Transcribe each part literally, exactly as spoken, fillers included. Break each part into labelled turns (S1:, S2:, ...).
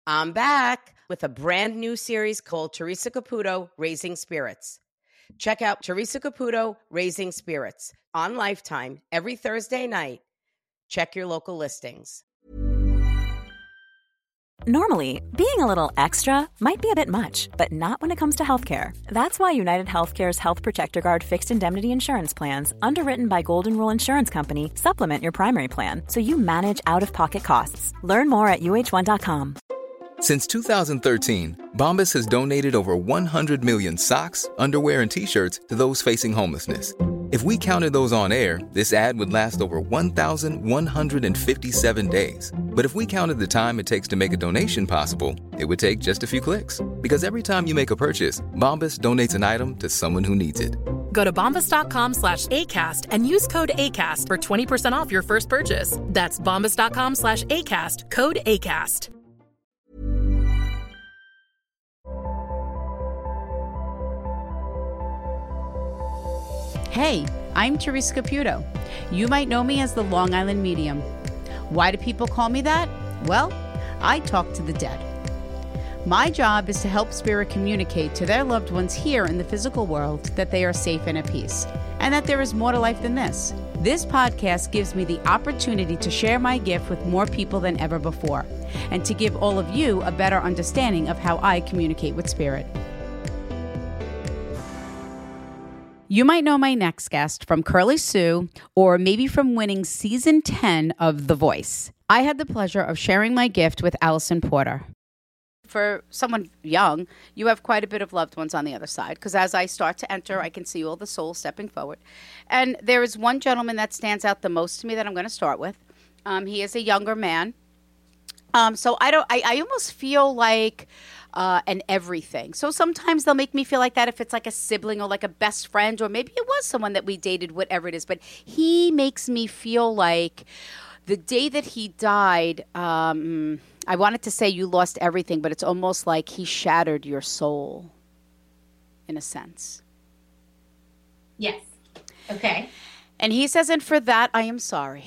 S1: I'm back with a brand new series called Teresa Caputo, Raising Spirits. Check out Teresa Caputo, Raising Spirits on Lifetime every Thursday night. Check your local listings.
S2: Normally, being a little extra might be a bit much, but not when it comes to healthcare. That's why United Healthcare's Health Protector Guard fixed indemnity insurance plans, underwritten by Golden Rule Insurance Company, supplement your primary plan so you manage out-of-pocket costs. Learn more at U H one dot com.
S3: Since two thousand thirteen, Bombas has donated over one hundred million socks, underwear, and T-shirts to those facing homelessness. If we counted those on air, this ad would last over one thousand one hundred fifty-seven days. But if we counted the time it takes to make a donation possible, it would take just a few clicks. Because every time you make a purchase, Bombas donates an item to someone who needs it.
S4: Go to bombas.com slash ACAST and use code ACAST for twenty percent off your first purchase. That's bombas.com slash ACAST, code ACAST.
S5: Hey, I'm Teresa Caputo. You might know me as the Long Island Medium. Why do people call me that? Well, I talk to the dead. My job is to help spirit communicate to their loved ones here in the physical world that they are safe and at peace, and that there is more to life than this. This podcast gives me the opportunity to share my gift with more people than ever before, and to give all of you a better understanding of how I communicate with spirit. You might know my next guest from Curly Sue, or maybe from winning season ten of The Voice. I had the pleasure of sharing my gift with Allison Porter. For someone young, you have quite a bit of loved ones on the other side, because as I start to enter, I can see all the souls stepping forward. And there is one gentleman that stands out the most to me that I'm going to start with. Um, he is a younger man. Um, so I don't. I, I almost feel like uh, an everything. So sometimes they'll make me feel like that if it's like a sibling or like a best friend, or maybe it was someone that we dated, whatever it is. But he makes me feel like the day that he died, um, I wanted to say you lost everything, but it's almost like he shattered your soul in a sense.
S6: Yes. Okay.
S5: And he says, and for that, I am sorry.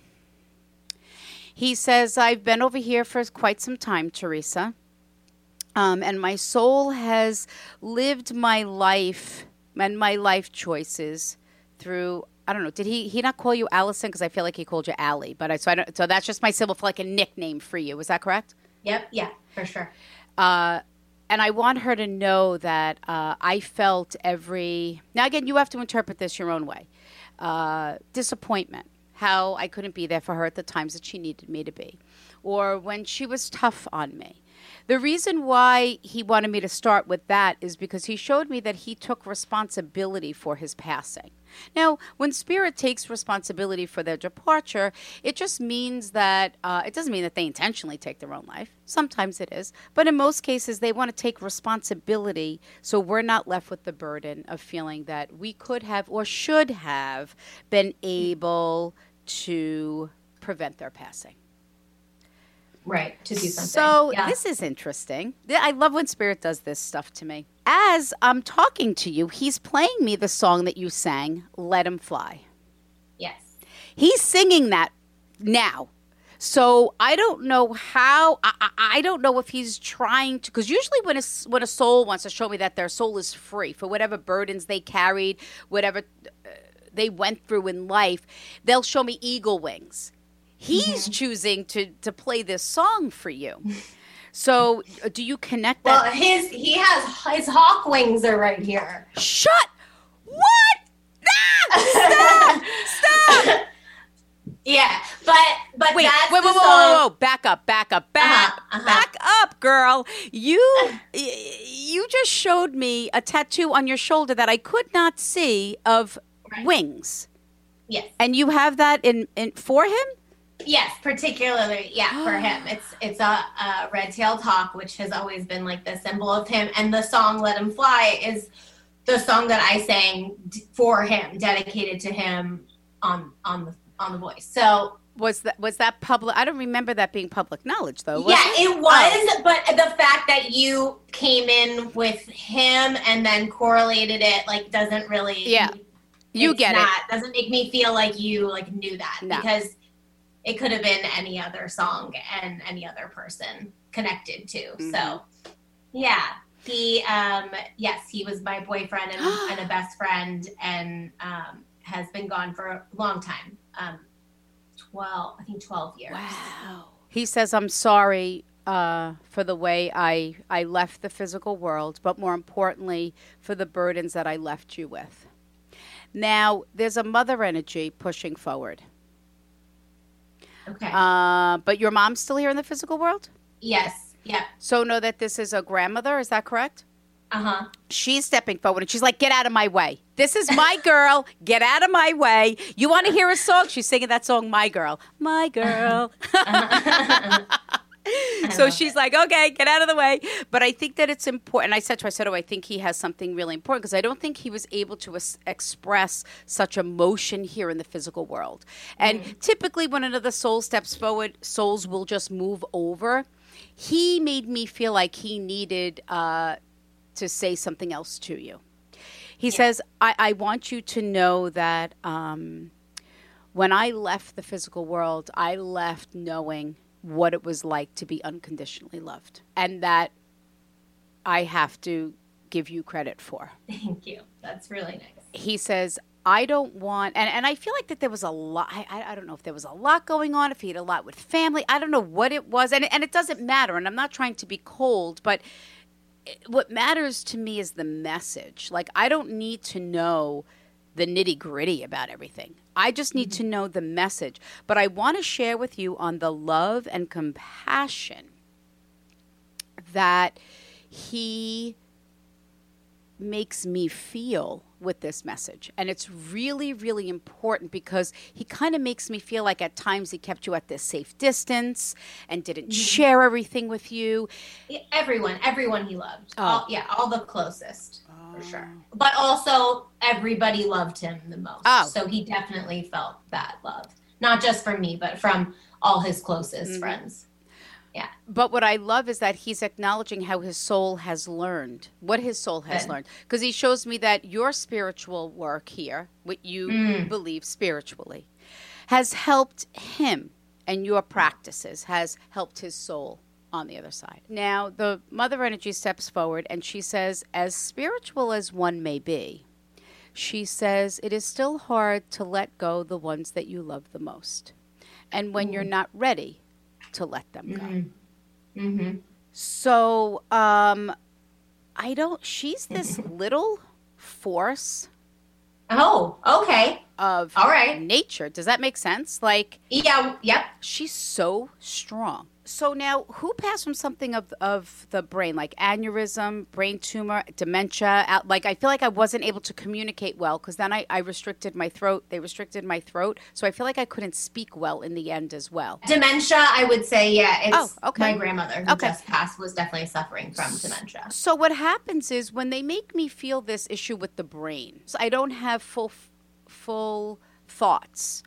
S5: He says, I've been over here for quite some time, Teresa, um, and my soul has lived my life and my life choices through, I don't know, did he he not call you Allison? Because I feel like he called you Allie, but I, so, I don't, so that's just my symbol for like a nickname for you. Is that correct?
S6: Yep, yeah, for sure.
S5: Uh, and I want her to know that uh, I felt every, now again, you have to interpret this your own way, uh, disappointment. How I couldn't be there for her at the times that she needed me to be, or when she was tough on me. The reason why he wanted me to start with that is because he showed me that he took responsibility for his passing. Now, when spirit takes responsibility for their departure, it just means that, uh, it doesn't mean that they intentionally take their own life. Sometimes it is. But in most cases, they want to take responsibility so we're not left with the burden of feeling that we could have or should have been able to prevent their passing.
S6: Right, to do something.
S5: So
S6: yeah.
S5: This is interesting. I love when spirit does this stuff to me. As I'm talking to you, he's playing me the song that you sang, Let Him Fly.
S6: Yes.
S5: He's singing that now. So I don't know how, I, I, I don't know if he's trying to, because usually when a, when a soul wants to show me that their soul is free for whatever burdens they carried, whatever uh, they went through in life, they'll show me eagle wings. He's mm-hmm. choosing to, to play this song for you. So do you connect that?
S6: Well, his he has his hawk wings are right here.
S5: Shut. What? Ah, stop! Stop!
S6: Yeah, but but
S5: wait,
S6: that's
S5: wait,
S6: the
S5: wait, whoa,
S6: song.
S5: whoa, whoa, back up, back up, back,
S6: uh-huh, uh-huh.
S5: back up, girl. You you just showed me a tattoo on your shoulder that I could not see of right. wings.
S6: Yes,
S5: and you have that in, in for him.
S6: Yes, particularly, yeah, for him. It's it's a, a red-tailed hawk, which has always been like the symbol of him. And the song "Let Him Fly" is the song that I sang for him, dedicated to him on on the on the Voice. So
S5: was that was that public? I don't remember that being public knowledge, though. Was
S6: yeah,
S5: it,
S6: it was.
S5: oh.
S6: But the fact that you came in with him and then correlated it, like, doesn't really.
S5: Yeah, you get
S6: not,
S5: it.
S6: Doesn't make me feel like you like knew that
S5: no.
S6: because. It could have been any other song and any other person connected to.
S1: Mm-hmm.
S6: So, yeah, he, um, yes, he was my boyfriend and, and a best friend, and um, has been gone for a long time. Um, twelve, I think twelve years.
S5: Wow. He says, I'm sorry uh, for the way I, I left the physical world, but more importantly, for the burdens that I left you with. Now, there's a mother energy pushing forward.
S6: Okay.
S5: Uh, but your mom's still here in the physical world?
S6: Yes. Yeah.
S5: So know that this is a grandmother. Is that correct?
S6: Uh-huh.
S5: She's stepping forward and she's like, get out of my way. This is my girl. Get out of my way. You want to hear a song? She's singing that song, My Girl. My Girl. So she's like, okay, get out of the way. But I think that it's important. I said to her, I said, oh, I think he has something really important because I don't think he was able to es- express such emotion here in the physical world. And mm. typically when another soul steps forward, souls will just move over. He made me feel like he needed uh, to say something else to you. He yeah. says, I-, I want you to know that um, when I left the physical world, I left knowing what it was like to be unconditionally loved, and that I have to give you credit for.
S6: Thank you. That's really nice.
S5: He says, I don't want, and, and I feel like that there was a lot, I, I don't know if there was a lot going on, if he had a lot with family, I don't know what it was, and, and it doesn't matter, and I'm not trying to be cold, but it, what matters to me is the message. Like, I don't need to know the nitty-gritty about everything. I just need to know the message. But I want to share with you on the love and compassion that he makes me feel with this message. And it's really, really important because he kind of makes me feel like at times he kept you at this safe distance and didn't mm-hmm. share everything with you.
S6: Everyone, everyone he loved.
S5: Oh.
S6: All, yeah, all the closest. For sure. But also everybody loved him the most.
S5: Oh.
S6: So he definitely felt that love. Not just from me, but from all his closest mm-hmm. friends. Yeah.
S5: But what I love is that he's acknowledging how his soul has learned, what his soul has Good. learned. Because he shows me that your spiritual work here, what you mm. believe spiritually, has helped him, and your practices has helped his soul on the other side. Now, the mother energy steps forward and she says, as spiritual as one may be, she says, it is still hard to let go the ones that you love the most. And when mm. you're not ready to let them go.
S6: Mm-hmm. Mm-hmm.
S5: So, um, I don't, she's this little force.
S6: Oh, okay.
S5: Of
S6: All right.
S5: nature. Does that make sense? Like,
S6: yeah, yep.
S5: She's so strong. So now, who passed from something of of the brain, like aneurysm, brain tumor, dementia? Out, like, I feel like I wasn't able to communicate well because then I, I restricted my throat. They restricted my throat. So I feel like I couldn't speak well in the end as well.
S6: Dementia, I would say, yeah. It's
S5: oh, okay.
S6: My grandmother who
S5: okay.
S6: just passed was definitely suffering from dementia.
S5: So what happens is when they make me feel this issue with the brain, so I don't have full full thoughts.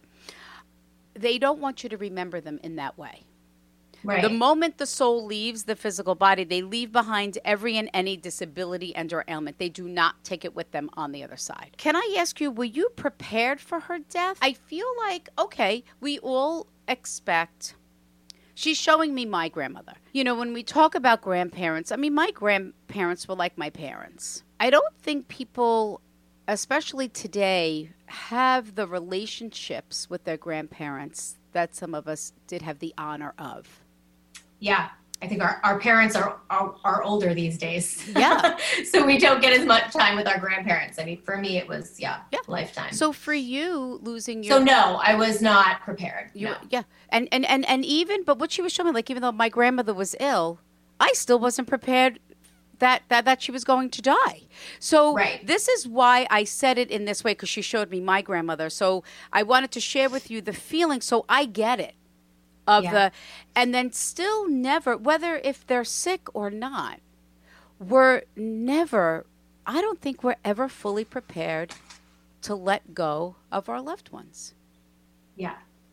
S5: They don't want you to remember them in that way.
S6: Right.
S5: The moment the soul leaves the physical body, they leave behind every and any disability and or ailment. They do not take it with them on the other side. Can I ask you, were you prepared for her death? I feel like, okay, we all expect. She's showing me my grandmother. You know, when we talk about grandparents, I mean, my grandparents were like my parents. I don't think people, especially today, have the relationships with their grandparents that some of us did have the honor of.
S6: Yeah, I think our, our parents are, are are older these days.
S5: Yeah.
S6: So we don't get as much time with our grandparents. I mean, for me, it was, yeah, yeah. lifetime.
S5: So for you, losing your...
S6: So no, I was not prepared.
S5: You,
S6: no.
S5: Yeah. And, and, and, and even, but what she was showing me, like, even though my grandmother was ill, I still wasn't prepared that, that, that she was going to die. So
S6: right.
S5: This is why I said it in this way, because she showed me my grandmother. So I wanted to share with you the feeling so I get it. Of yeah. the, and then still never, whether if they're sick or not, we're never, I don't think we're ever fully prepared to let go of our loved ones.
S6: Yeah.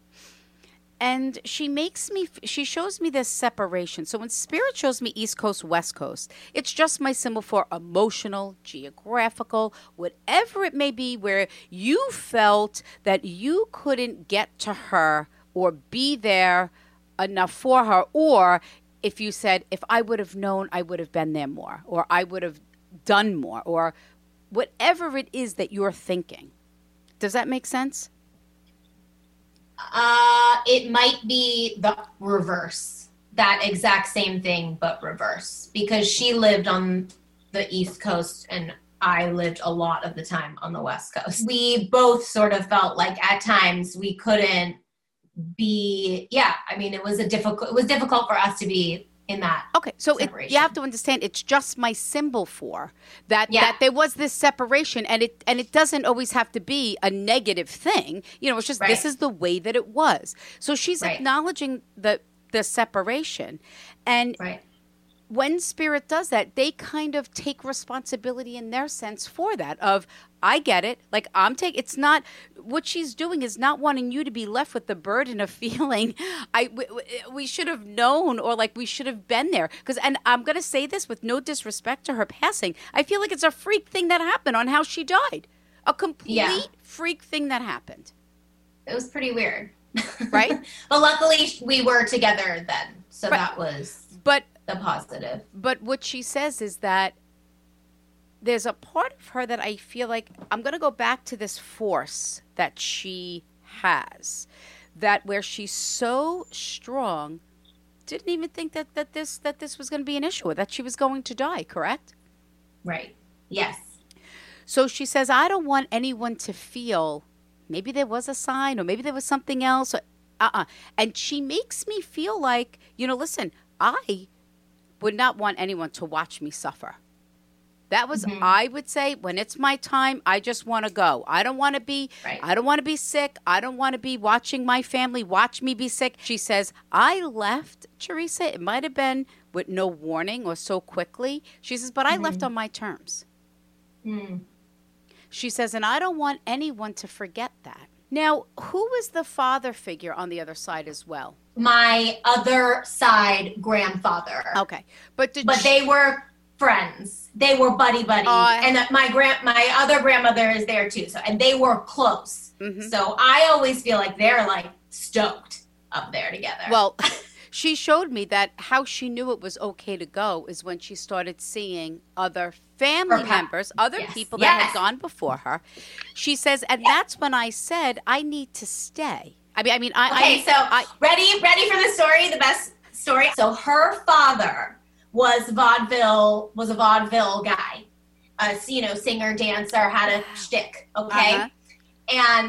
S5: And she makes me, she shows me this separation. So when Spirit shows me East Coast, West Coast, it's just my symbol for emotional, geographical, whatever it may be, where you felt that you couldn't get to her or be there enough for her, or if you said, if I would have known, I would have been there more, or I would have done more, or whatever it is that you're thinking. Does that make sense?
S6: Uh, it might be the reverse. That exact same thing, but reverse. Because she lived on the East Coast and I lived a lot of the time on the West Coast. We both sort of felt like at times we couldn't be, yeah, I mean, it was a difficult, it was difficult for us to be in that.
S5: Okay, so it, you have to understand, it's just my symbol for that. Yeah. That there was this separation, and it and it doesn't always have to be a negative thing. You know, it's just right. This is the way that it was. So she's right. acknowledging the the separation, and
S6: right.
S5: when Spirit does that, they kind of take responsibility in their sense for that. Of I get it, like I'm taking. It's not what she's doing is not wanting you to be left with the burden of feeling I we, we should have known, or like we should have been there. Because, and I'm going to say this with no disrespect to her passing, I feel like it's a freak thing that happened on how she died, a complete yeah. freak thing that happened.
S6: It was pretty weird,
S5: right?
S6: But luckily we were together then, so right. that was
S5: but
S6: the positive.
S5: But what she says is that there's a part of her that I feel like I'm going to go back to this force that she has, that where she's so strong, didn't even think that, that this that this was going to be an issue, or that she was going to die, correct?
S6: Right. Yes.
S5: So she says, I don't want anyone to feel maybe there was a sign, or maybe there was something else. Or, uh-uh. And she makes me feel like, you know, listen, I would not want anyone to watch me suffer. That was, mm-hmm. I would say, when it's my time, I just want to go. I don't want to be, right. I don't want to be sick. I don't want to be watching my family watch me be sick. She says, I left, Teresa. It might have been with no warning or so quickly. She says, but I mm-hmm. left on my terms.
S6: Mm.
S5: She says, and I don't want anyone to forget that. Now, who was the father figure on the other side as well?
S6: My other side grandfather.
S5: Okay. But did
S6: But
S5: she-
S6: they were friends. They were buddy buddy. Uh, and my grand my other grandmother is there too. So and they were close. Mm-hmm. So I always feel like they're like stoked up there together.
S5: Well, she showed me that how she knew it was okay to go is when she started seeing other family pa- members, other yes. people that yes. had gone before her. She says, and yes. that's when I said, I need to stay. I mean, I mean, I.
S6: Okay,
S5: I,
S6: so
S5: I,
S6: ready, ready for the story, the best story. So her father was vaudeville, was a vaudeville guy, a you know singer, dancer, had a shtick. Okay, uh-huh. and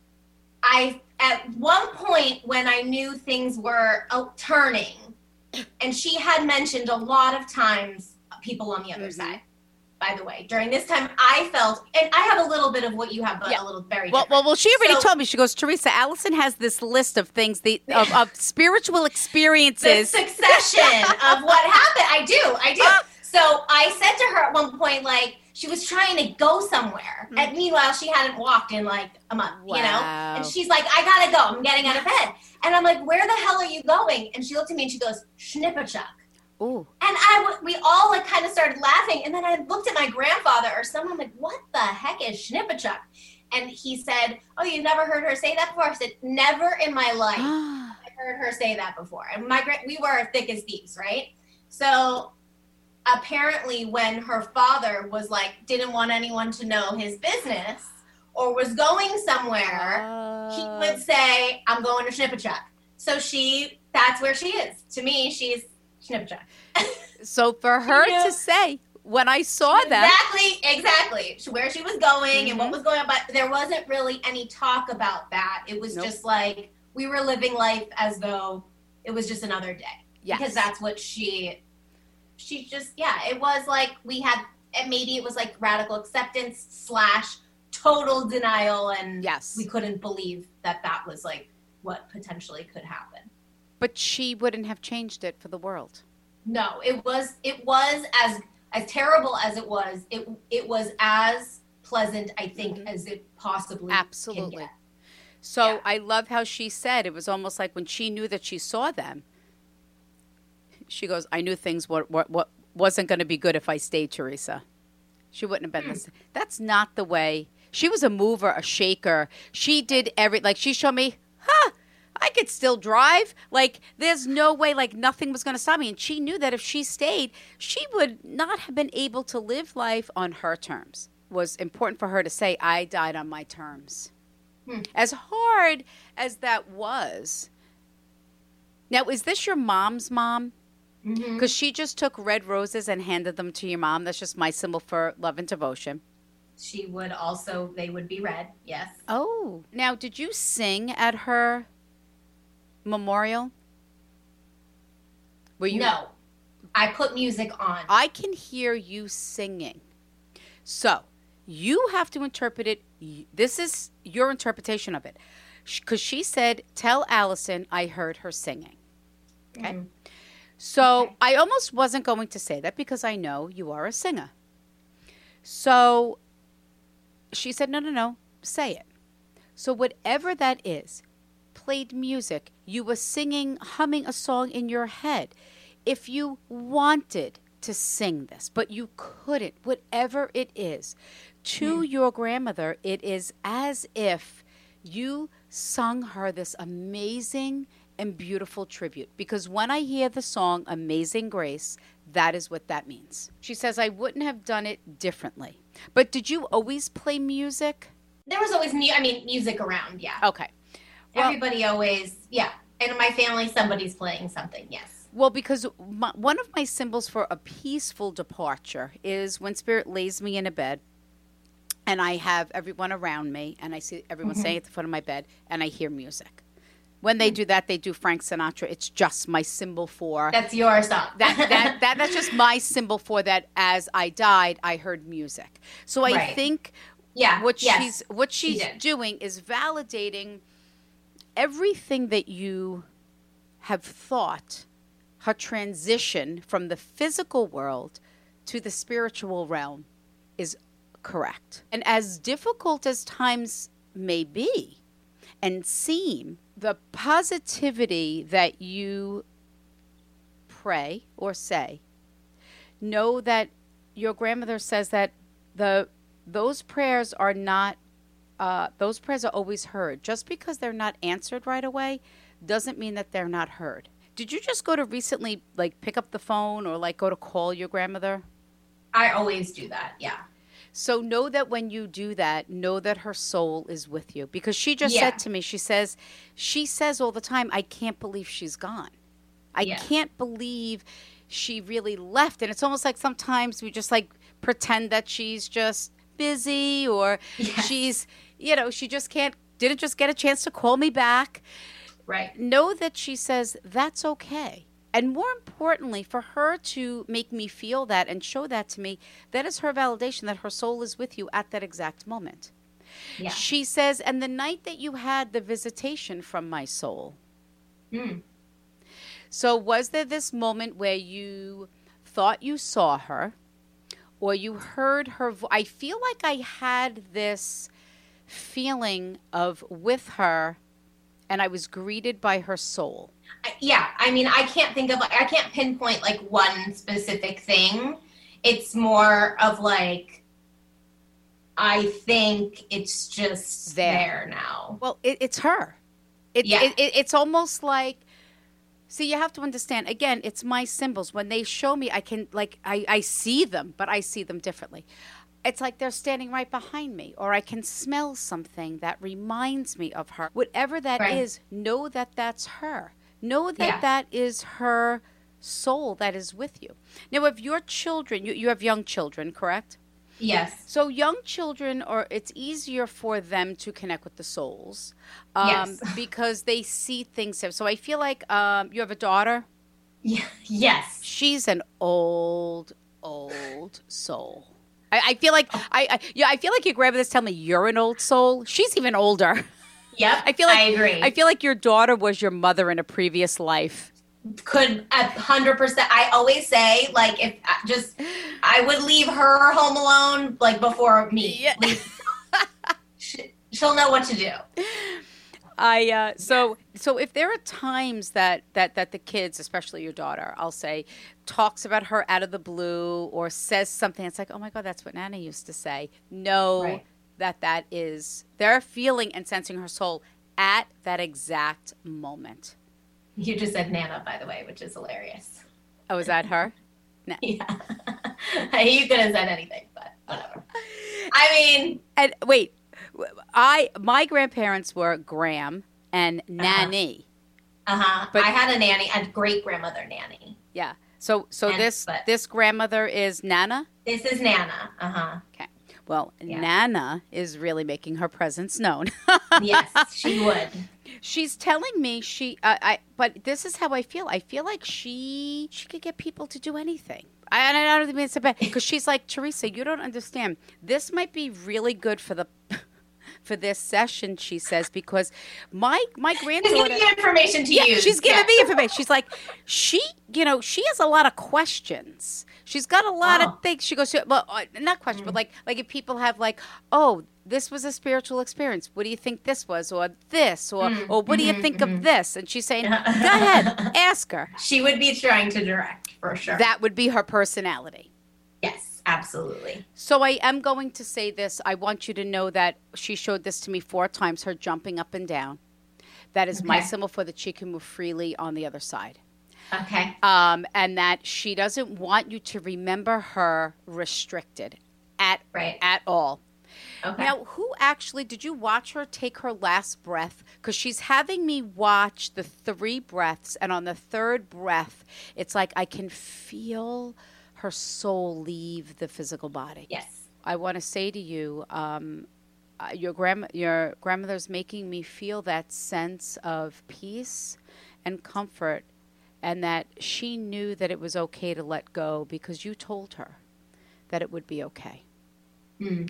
S6: I at one point when I knew things were uh, turning, and she had mentioned a lot of times people on the other mm-hmm. side. By the way, during this time, I felt, and I have a little bit of what you have, but yeah. a little very
S5: well,
S6: different.
S5: Well, well, she already
S6: so,
S5: told me. She goes, Teresa, Allison has this list of things, the of, of spiritual experiences.
S6: The succession of what happened. I do, I do. So I said to her at one point, like, she was trying to go somewhere. Mm-hmm. And meanwhile, she hadn't walked in like a month, wow. you know? And she's like, I gotta go. I'm getting out of bed. And I'm like, where the hell are you going? And she looked at me and she goes, Schnipperchuck.
S5: Ooh.
S6: And I, we all like kind of started laughing. And then I looked at my grandfather or someone like, what the heck is Schnipperchuck? And he said, oh, you've never heard her say that before? I said, never in my life I've heard her say that before. And my we were thick as thieves, right? So apparently when her father was like, didn't want anyone to know his business or was going somewhere, uh... he would say, I'm going to Schnipperchuck. So she, that's where she is. To me, she's Schnipperchuck.
S5: So for her you know, to say, when I saw that.
S6: Exactly, exactly. Where she was going mm-hmm. and what was going on. But there wasn't really any talk about that. It was nope. just like we were living life as though it was just another day.
S5: Yes.
S6: Because that's what she, she just, yeah, it was like we had, maybe it was like radical acceptance slash total denial. And
S5: yes.
S6: we couldn't believe that that was like what potentially could happen.
S5: But she wouldn't have changed it for the world.
S6: No, it was it was as as terrible as it was. It it was as pleasant, I think, mm-hmm. as it possibly
S5: absolutely.
S6: Can get.
S5: So
S6: yeah.
S5: I love how she said it was almost like when she knew that she saw them. She goes, "I knew things what what, what wasn't going to be good if I stayed, Teresa." She wouldn't have been mm. this. That's not the way. She was a mover, a shaker. She did every like she showed me. Huh. I could still drive. Like, there's no way, like, nothing was going to stop me. And she knew that if she stayed, she would not have been able to live life on her terms. It was important for her to say, I died on my terms. Hmm. As hard as that was. Now, is this your mom's mom? Because mm-hmm. she just took red roses and handed them to your mom. That's just my symbol for love and devotion.
S6: She would also, they would be red, yes.
S5: Oh. Now, did you sing at her memorial? Were you?
S6: No. I put music on.
S5: I can hear you singing. So, you have to interpret it. This is your interpretation of it. Because she said, tell Allison I heard her singing. Okay? Mm-hmm. So, okay. I almost wasn't going to say that because I know you are a singer. So, she said, no, no, no, say it. So whatever that is, played music, you were singing, humming a song in your head. If you wanted to sing this, but you couldn't, whatever it is, to mm. your grandmother, it is as if you sung her this amazing and beautiful tribute. Because when I hear the song Amazing Grace, that is what that means. She says, I wouldn't have done it differently. But did you always play music?
S6: There was always, mu- I mean, music around, yeah.
S5: Okay.
S6: Well, everybody always, yeah. And in my family, somebody's playing something, yes.
S5: Well, because my, one of my symbols for a peaceful departure is when Spirit lays me in a bed and I have everyone around me and I see everyone mm-hmm. staying at the foot of my bed and I hear music. When they do that, they do Frank Sinatra. It's just my symbol for...
S6: That's your song.
S5: that, that, that That's just my symbol for that as I died, I heard music. So I right. think
S6: yeah.
S5: what
S6: yes.
S5: she's what she's
S6: she
S5: doing is validating everything that you have thought, her transition from the physical world to the spiritual realm is correct. And as difficult as times may be and seem, the positivity that you pray or say, know that your grandmother says that the those prayers are not, uh, those prayers are always heard. Just because they're not answered right away doesn't mean that they're not heard. Did you just go to recently, like, pick up the phone or, like, go to call your grandmother?
S6: I always do that, yeah.
S5: So know that when you do that, know that her soul is with you. Because she just
S6: yeah.
S5: said to me, she says, she says all the time, I can't believe she's gone. I yeah. can't believe she really left. And it's almost like sometimes we just like pretend that she's just busy or yes. she's, you know, she just can't, didn't just get a chance to call me back.
S6: Right.
S5: Know that she says that's okay. And more importantly, for her to make me feel that and show that to me, that is her validation that her soul is with you at that exact moment.
S6: Yeah.
S5: She says, and the night that you had the visitation from my soul.
S6: Mm.
S5: So was there this moment where you thought you saw her or you heard her voice? I feel like I had this feeling of with her and I was greeted by her soul.
S6: Yeah, I mean, I can't think of, I can't pinpoint like one specific thing. It's more of like, I think it's just there, there now.
S5: Well, it, it's her. It,
S6: yeah.
S5: It, it, it's almost like, see, you have to understand, again, it's my symbols. When they show me, I can, like, I, I see them, but I see them differently. It's like they're standing right behind me, or I can smell something that reminds me of her. Whatever that
S6: right.
S5: is, know that that's her. Know that
S6: yeah.
S5: that is her soul that is with you. Now, if your children, you, you have young children, correct?
S6: Yes.
S5: So young children, or it's easier for them to connect with the souls um,
S6: yes.
S5: because they see things. So I feel like um, you have a daughter?
S6: Yeah. Yes.
S5: She's an old, old soul. I, I feel like I, I yeah I feel like your grandmother's telling me you're an old soul. She's even older.
S6: Yep,
S5: I feel like
S6: I agree.
S5: I feel like your daughter was your mother in a previous life.
S6: Could a hundred percent. I always say, like, if just I would leave her home alone, like before me.
S5: Yeah.
S6: she, she'll know what to do.
S5: I uh, so so if there are times that, that that the kids, especially your daughter, I'll say, talks about her out of the blue or says something, it's like, oh my God, that's what Nana used to say. No. Right. that that is, they're feeling and sensing her soul at that exact moment.
S6: You just said Nana, by the way, which is hilarious.
S5: Oh, is that her?
S6: No. Yeah. You could have said anything, but whatever. I mean.
S5: And wait, I my grandparents were Graham and Nanny.
S6: Uh-huh.
S5: But,
S6: I had a nanny, a great-grandmother nanny.
S5: Yeah. So so
S6: and,
S5: this
S6: but,
S5: this grandmother is Nana?
S6: This is Nana. Uh-huh.
S5: Okay. Well, yeah. Nana is really making her presence known.
S6: Yes, she would.
S5: She's telling me she, uh, I. But this is how I feel. I feel like she, she could get people to do anything. I, and I don't mean it's so bad because she's like, Teresa, you don't understand. This might be really good for the, for this session. She says because my my granddaughter
S6: she's giving you information to
S5: yeah,
S6: use.
S5: She's giving
S6: yeah.
S5: me information. She's like, she, you know, she has a lot of questions. She's got a lot
S6: oh.
S5: of things. She goes, well, uh, not questions, mm. but like, like if people have like, oh, this was a spiritual experience. What do you think this was, or this, or mm. or what do you think mm-hmm. of this? And she's saying, go ahead, ask her.
S6: She would be trying to direct for sure.
S5: That would be her personality.
S6: Yes, absolutely.
S5: So I am going to say this. I want you to know that she showed this to me four times. Her jumping up and down. That is okay. my symbol for that she can move freely on the other side.
S6: Okay.
S5: Um, and that she doesn't want you to remember her restricted at
S6: right.
S5: at all.
S6: Okay.
S5: Now, who actually, did you watch her take her last breath? Because she's having me watch the three breaths, and on the third breath, it's like I can feel her soul leave the physical body.
S6: Yes.
S5: I want to say to you, um, uh, your grandma, your grandmother's making me feel that sense of peace and comfort, and that she knew that it was okay to let go because you told her that it would be okay.
S6: Mm.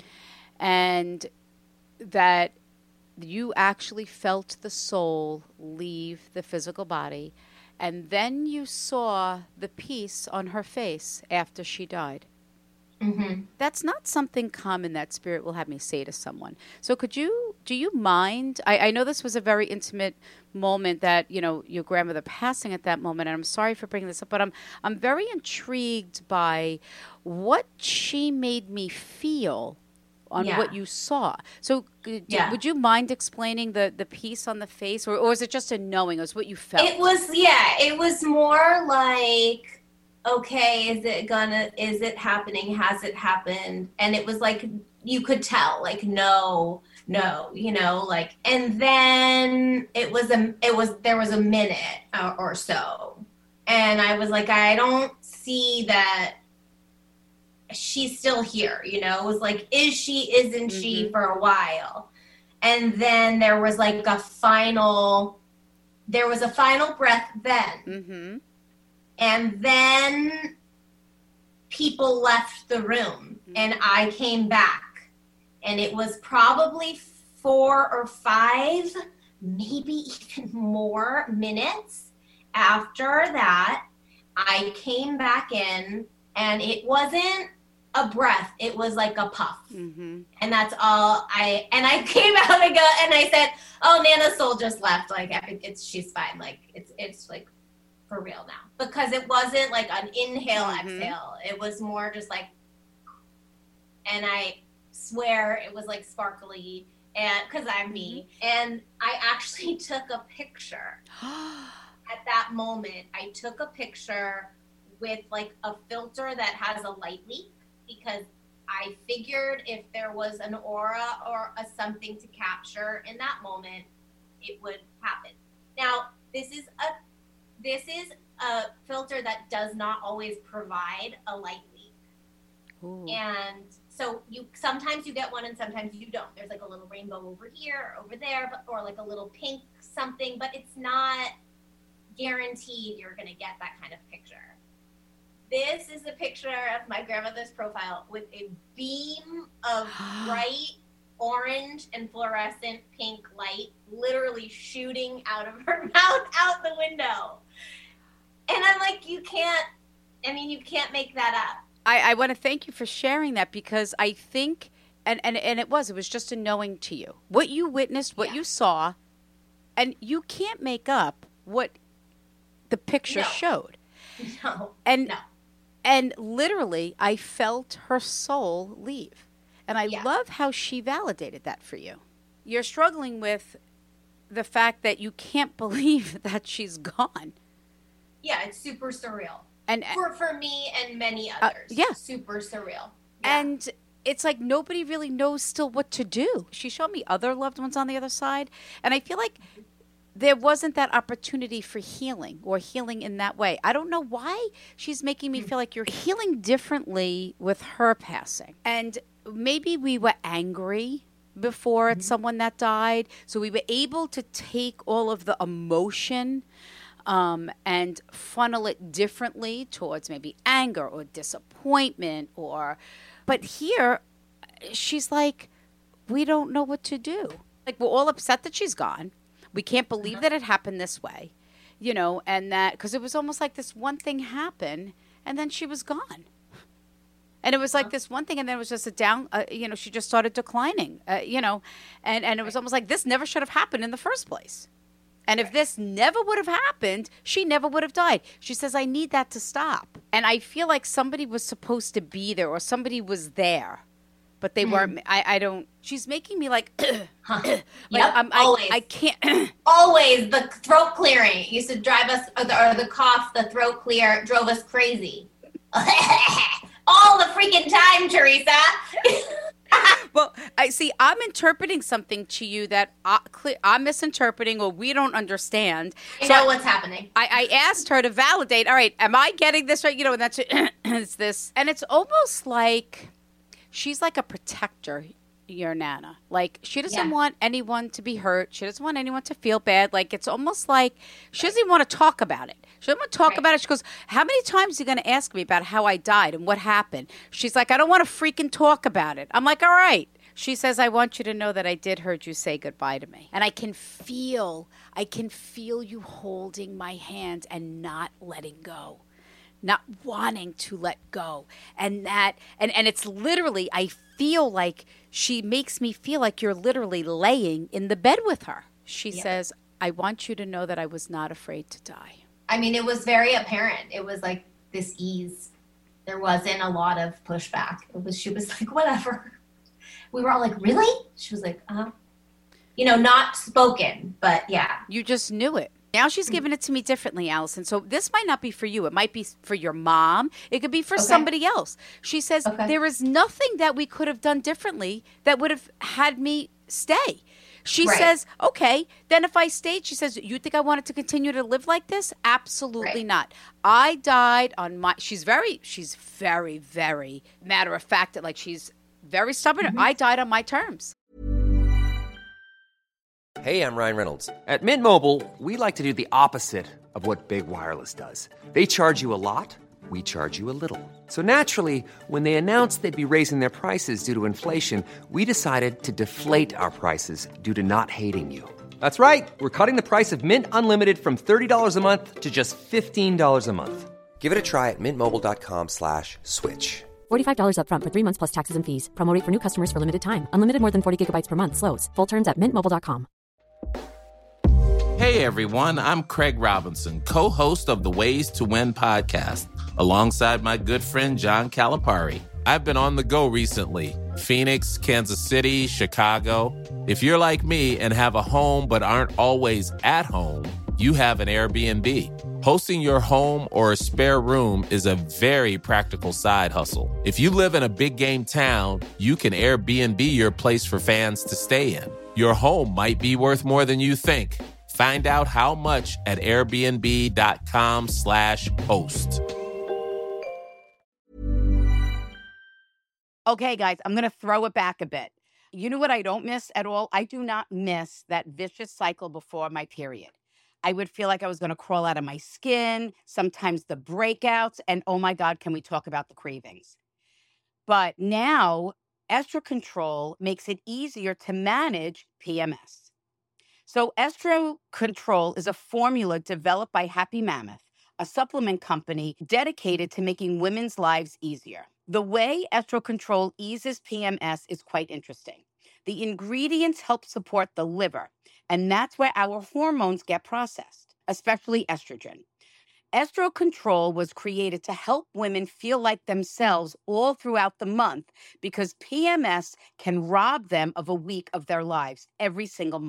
S5: And that you actually felt the soul leave the physical body, and then you saw the peace on her face after she died.
S6: Mm-hmm.
S5: That's not something common that spirit will have me say to someone. So could you, do you mind? I, I know this was a very intimate moment that, you know, your grandmother passing at that moment, and I'm sorry for bringing this up, but I'm I'm very intrigued by what she made me feel on
S6: yeah.
S5: what you saw. So d-
S6: yeah.
S5: would you mind explaining the, the piece on the face, or, or is it just a knowing? It was what you felt?
S6: It was, yeah, it was more like, okay, is it gonna, is it happening? Has it happened? And it was like, you could tell, like, no, no, you know, like, and then it was, a, it was, there was a minute or, or so. And I was like, I don't see that she's still here, you know. It was like, is she, isn't mm-hmm. she, for a while. And then there was like a final, there was a final breath then.
S5: Mm-hmm.
S6: And then people left the room mm-hmm. and I came back, and it was probably four or five, maybe even more minutes after that, I came back in, and it wasn't a breath, it was like a puff.
S5: Mm-hmm.
S6: And that's all I, and I came out and go, and I said, oh, Nana's soul just left. Like, it's, she's fine. Like, it's, it's like for real now. Because it wasn't like an inhale, mm-hmm. exhale. It was more just like, and I swear it was like sparkly, and because I'm me. And I actually took a picture at that moment. I took a picture with like a filter that has a light leak, because I figured if there was an aura or a something to capture in that moment, it would happen. Now, this is a this is a filter that does not always provide a light leak.
S5: Ooh.
S6: And so you sometimes you get one and sometimes you don't. There's like a little rainbow over here or over there, but or like a little pink something, but it's not guaranteed you're going to get that kind of picture. This is a picture of my grandmother's profile with a beam of bright orange and fluorescent pink light literally shooting out of her mouth out the window. And I'm like, you can't, I mean, you can't make that up.
S5: I, I want to thank you for sharing that, because I think, and, and, and it was, it was just a knowing to you. What you witnessed, what yeah. you saw, and you can't make up what the picture
S6: no.
S5: showed.
S6: No,
S5: and,
S6: no.
S5: And literally, I felt her soul leave. And I
S6: yeah.
S5: love how she validated that for you. You're struggling with the fact that you can't believe that she's gone.
S6: Yeah, it's super surreal.
S5: And
S6: for for me and many others.
S5: Uh, yeah.
S6: Super surreal.
S5: Yeah. And it's like nobody really knows still what to do. She showed me other loved ones on the other side. And I feel like there wasn't that opportunity for healing or healing in that way. I don't know why she's making me feel like you're healing differently with her passing. And maybe we were angry before at someone that died. So we were able to take all of the emotion um, and funnel it differently towards maybe anger or disappointment or, but here she's like, we don't know what to do. Like, we're all upset that she's gone. We can't believe that it happened this way, you know, and that, because it was almost like this one thing happened and then she was gone. And it was like this one thing, and then it was just a down, uh, you know, she just started declining, uh, you know, and, and it was almost like this never should have happened in the first place. And if this never would have happened, she never would have died. She says, I need that to stop. And I feel like somebody was supposed to be there or somebody was there, but they mm. weren't. I, I don't, she's making me like,
S6: huh.
S5: like
S6: yep,
S5: I'm,
S6: always.
S5: I, I can't.
S6: Always the throat clearing. It used to drive us, or the, or the cough, the throat clear drove us crazy. All the freaking time, Teresa.
S5: Well, I see, I'm interpreting something to you that I, I'm misinterpreting or we don't understand.
S6: You
S5: so
S6: know what's happening.
S5: I, I asked her to validate, all right, am I getting this right? You know, and that's it's this. And it's almost like she's like a protector, your Nana. Like, she doesn't yeah. want anyone to be hurt. She doesn't want anyone to feel bad. Like, it's almost like she doesn't even want to talk about it. She doesn't want to talk right. about it. She goes, how many times are you going to ask me about how I died and what happened? She's like, I don't want to freaking talk about it. I'm like, all right. She says, I want you to know that I did heard you say goodbye to me. And I can feel, I can feel you holding my hand and not letting go. Not wanting to let go. And that, and, and it's literally, I feel like she makes me feel like you're literally laying in the bed with her. She yeah. says, I want you to know that I was not afraid to die.
S6: I mean, it was very apparent. It was like this ease. There wasn't a lot of pushback. It was, she was like, whatever. We were all like, really? She was like, uh-huh. You know, not spoken, but yeah.
S5: You just knew it. Now she's giving it to me differently, Allison. So this might not be for you. It might be for your mom. It could be for okay. somebody else. She says, okay. there is nothing that we could have done differently that would have had me stay. She right. says, okay, then if I stayed, she says, you think I wanted to continue to live like this? Absolutely right. not. I died on my, she's very, she's very, very matter of fact, like she's very stubborn. Mm-hmm. I died on my terms.
S7: Hey, I'm Ryan Reynolds. At Mint Mobile, we like to do the opposite of what Big Wireless does. They charge you a lot, we charge you a little. So naturally, when they announced they'd be raising their prices due to inflation, we decided to deflate our prices due to not hating you. That's right. We're cutting the price of Mint Unlimited from thirty dollars a month to just fifteen dollars a month. Give it a try at mintmobile.com slash switch.
S8: forty-five dollars up front for three months plus taxes and fees. Promo rate for new customers for limited time. Unlimited more than forty gigabytes per month. Slows full terms at mint mobile dot com.
S9: Hey everyone, I'm Craig Robinson, co-host of the Ways to Win podcast, alongside my good friend John Calipari. I've been on the go recently. Phoenix, Kansas City, Chicago. If you're like me and have a home but aren't always at home, you have an Airbnb. Hosting your home or a spare room is a very practical side hustle. If you live in a big game town, you can Airbnb your place for fans to stay in. Your home might be worth more than you think. Find out how much at airbnb.com slash host.
S1: Okay, guys, I'm going to throw it back a bit. You know what I don't miss at all? I do not miss that vicious cycle before my period. I would feel like I was going to crawl out of my skin, sometimes the breakouts, and oh my God, can we talk about the cravings? But now, Estro Control makes it easier to manage P M S. So Estro Control is a formula developed by Happy Mammoth, a supplement company dedicated to making women's lives easier. The way Estro Control eases P M S is quite interesting. The ingredients help support the liver, and that's where our hormones get processed, especially estrogen. Estro Control was created to help women feel like themselves all throughout the month because P M S can rob them of a week of their lives every single month.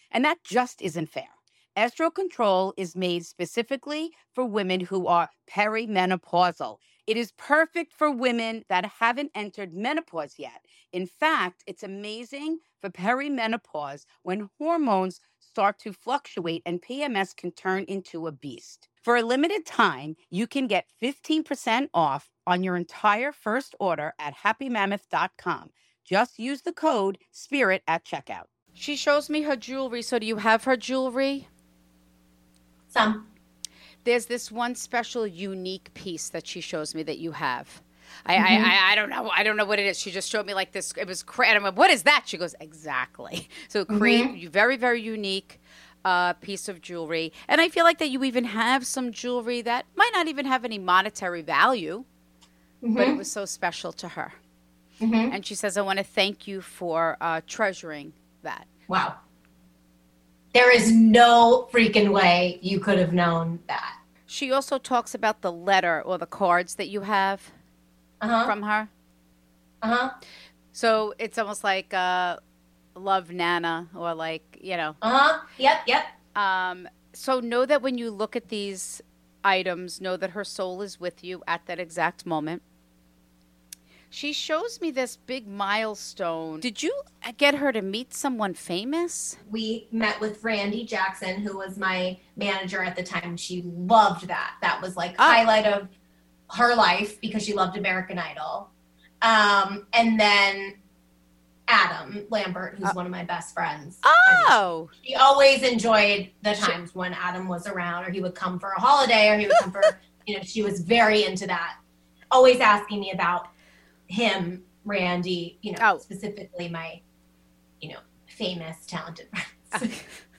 S5: And that just isn't fair. Estro Control is made specifically for women who are perimenopausal. It is perfect for women that haven't entered menopause yet. In fact, it's amazing for perimenopause when hormones start to fluctuate and P M S can turn into a beast. For a limited time, you can get fifteen percent off on your entire first order at happy mammoth dot com. Just use the code SPIRIT at checkout. She shows me her jewelry. So do you have her jewelry?
S6: Some.
S5: There's this one special, unique piece that she shows me that you have. I,
S6: Mm-hmm.
S5: I, I, I don't know. I don't know what it is. She just showed me like this. It was crazy. I'm like, what is that? She goes, exactly. So create
S6: Mm-hmm.
S5: very, very unique uh, piece of jewelry. And I feel like that you even have some jewelry that might not even have any monetary value,
S6: Mm-hmm.
S5: but it was so special to her.
S6: Mm-hmm.
S5: And she says, I want to thank you for uh, treasuring that.
S6: Wow. There is no freaking way you could have known that.
S5: She also talks about the letter or the cards that you have
S6: Uh-huh.
S5: from her.
S6: Uh-huh.
S5: So it's almost like uh, love Nana or like, you know.
S6: Uh-huh. Yep, yep.
S5: Um, so know that when you look at these items, know that her soul is with you at that exact moment. She shows me this big milestone. Did you get her to meet someone famous?
S6: We met with Randy Jackson, who was my manager at the time. She loved that. That was like
S5: Oh.
S6: highlight of her life because she loved American Idol. Um, and then Adam Lambert, who's
S5: Uh,
S6: one of my best friends. I
S5: Oh,
S6: mean, she always enjoyed the times when Adam was around, or he would come for a holiday, or he would come for, you know, she was very into that. Always asking me about him, Randy, you know,
S5: Oh.
S6: specifically my, you know, famous, talented friends.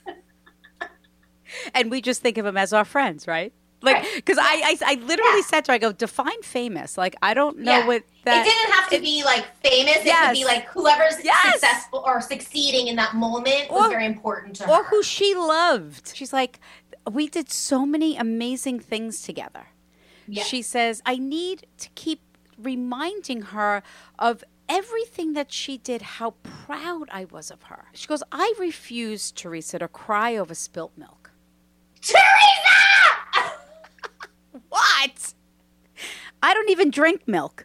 S5: and we just think of them as our friends, right? Like,
S6: Right.
S5: because I, I, I literally
S6: Yeah.
S5: said to her, I go, define famous. Like, I don't know
S6: Yeah.
S5: what that.
S6: it didn't have to be like famous. It
S5: Yes.
S6: could be like whoever's
S5: Yes.
S6: successful or succeeding in that moment was
S5: Or-
S6: very important to
S5: or
S6: her.
S5: who she loved. She's like, we did so many amazing things together.
S6: Yeah.
S5: She says, I need to keep reminding her of everything that she did, how proud I was of her. She goes, I refused, Teresa, to cry over spilt milk.
S6: Teresa!
S5: What? I don't even drink milk.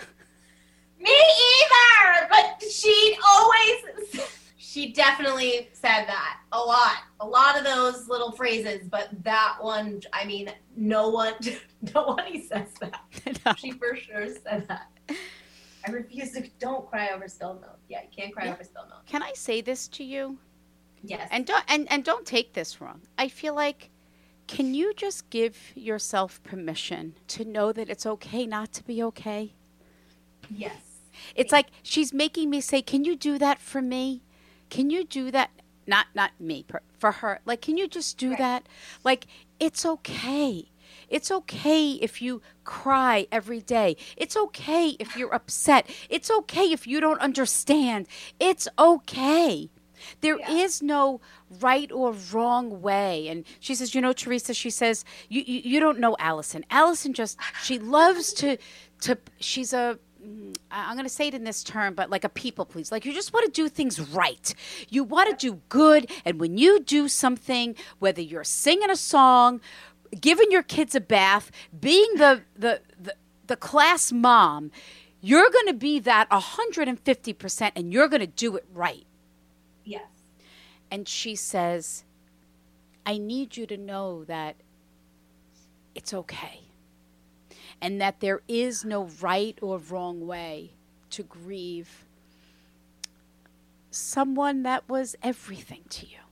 S6: Me either. But she always, she definitely said that a lot. A lot of those little phrases, but that one, I mean, no one, nobody says that.
S5: No.
S6: She for sure said that. I refuse to, don't cry over spilled milk. Yeah, you can't cry
S5: Yeah.
S6: over spilled milk.
S5: Can I say this to you?
S6: Yes.
S5: And don't and, and don't take this wrong. I feel like, can you just give yourself permission to know that it's okay not to be okay?
S6: yes.
S5: It's like she's making me say, can you do that for me? Can you do that? Not not me, per, for her. Like, can you just do
S6: Right.
S5: that? Like, it's okay. It's okay if you cry every day. It's okay if you're upset. It's okay if you don't understand. It's okay. There is no right or wrong way. And she says, you know, Teresa, she says, you, you, you don't know Allison. Allison just, she loves to, to she's a, mm, I'm going to say it in this term, but like a people please. Like, you just want to do things right. You want to do good. And when you do something, whether you're singing a song, giving your kids a bath, being the, the, the, the class mom, you're going to be that one hundred fifty percent and you're going to do it right.
S6: Yes.
S5: And she says, I need you to know that it's okay. And that there is no right or wrong way to grieve someone that was everything to you.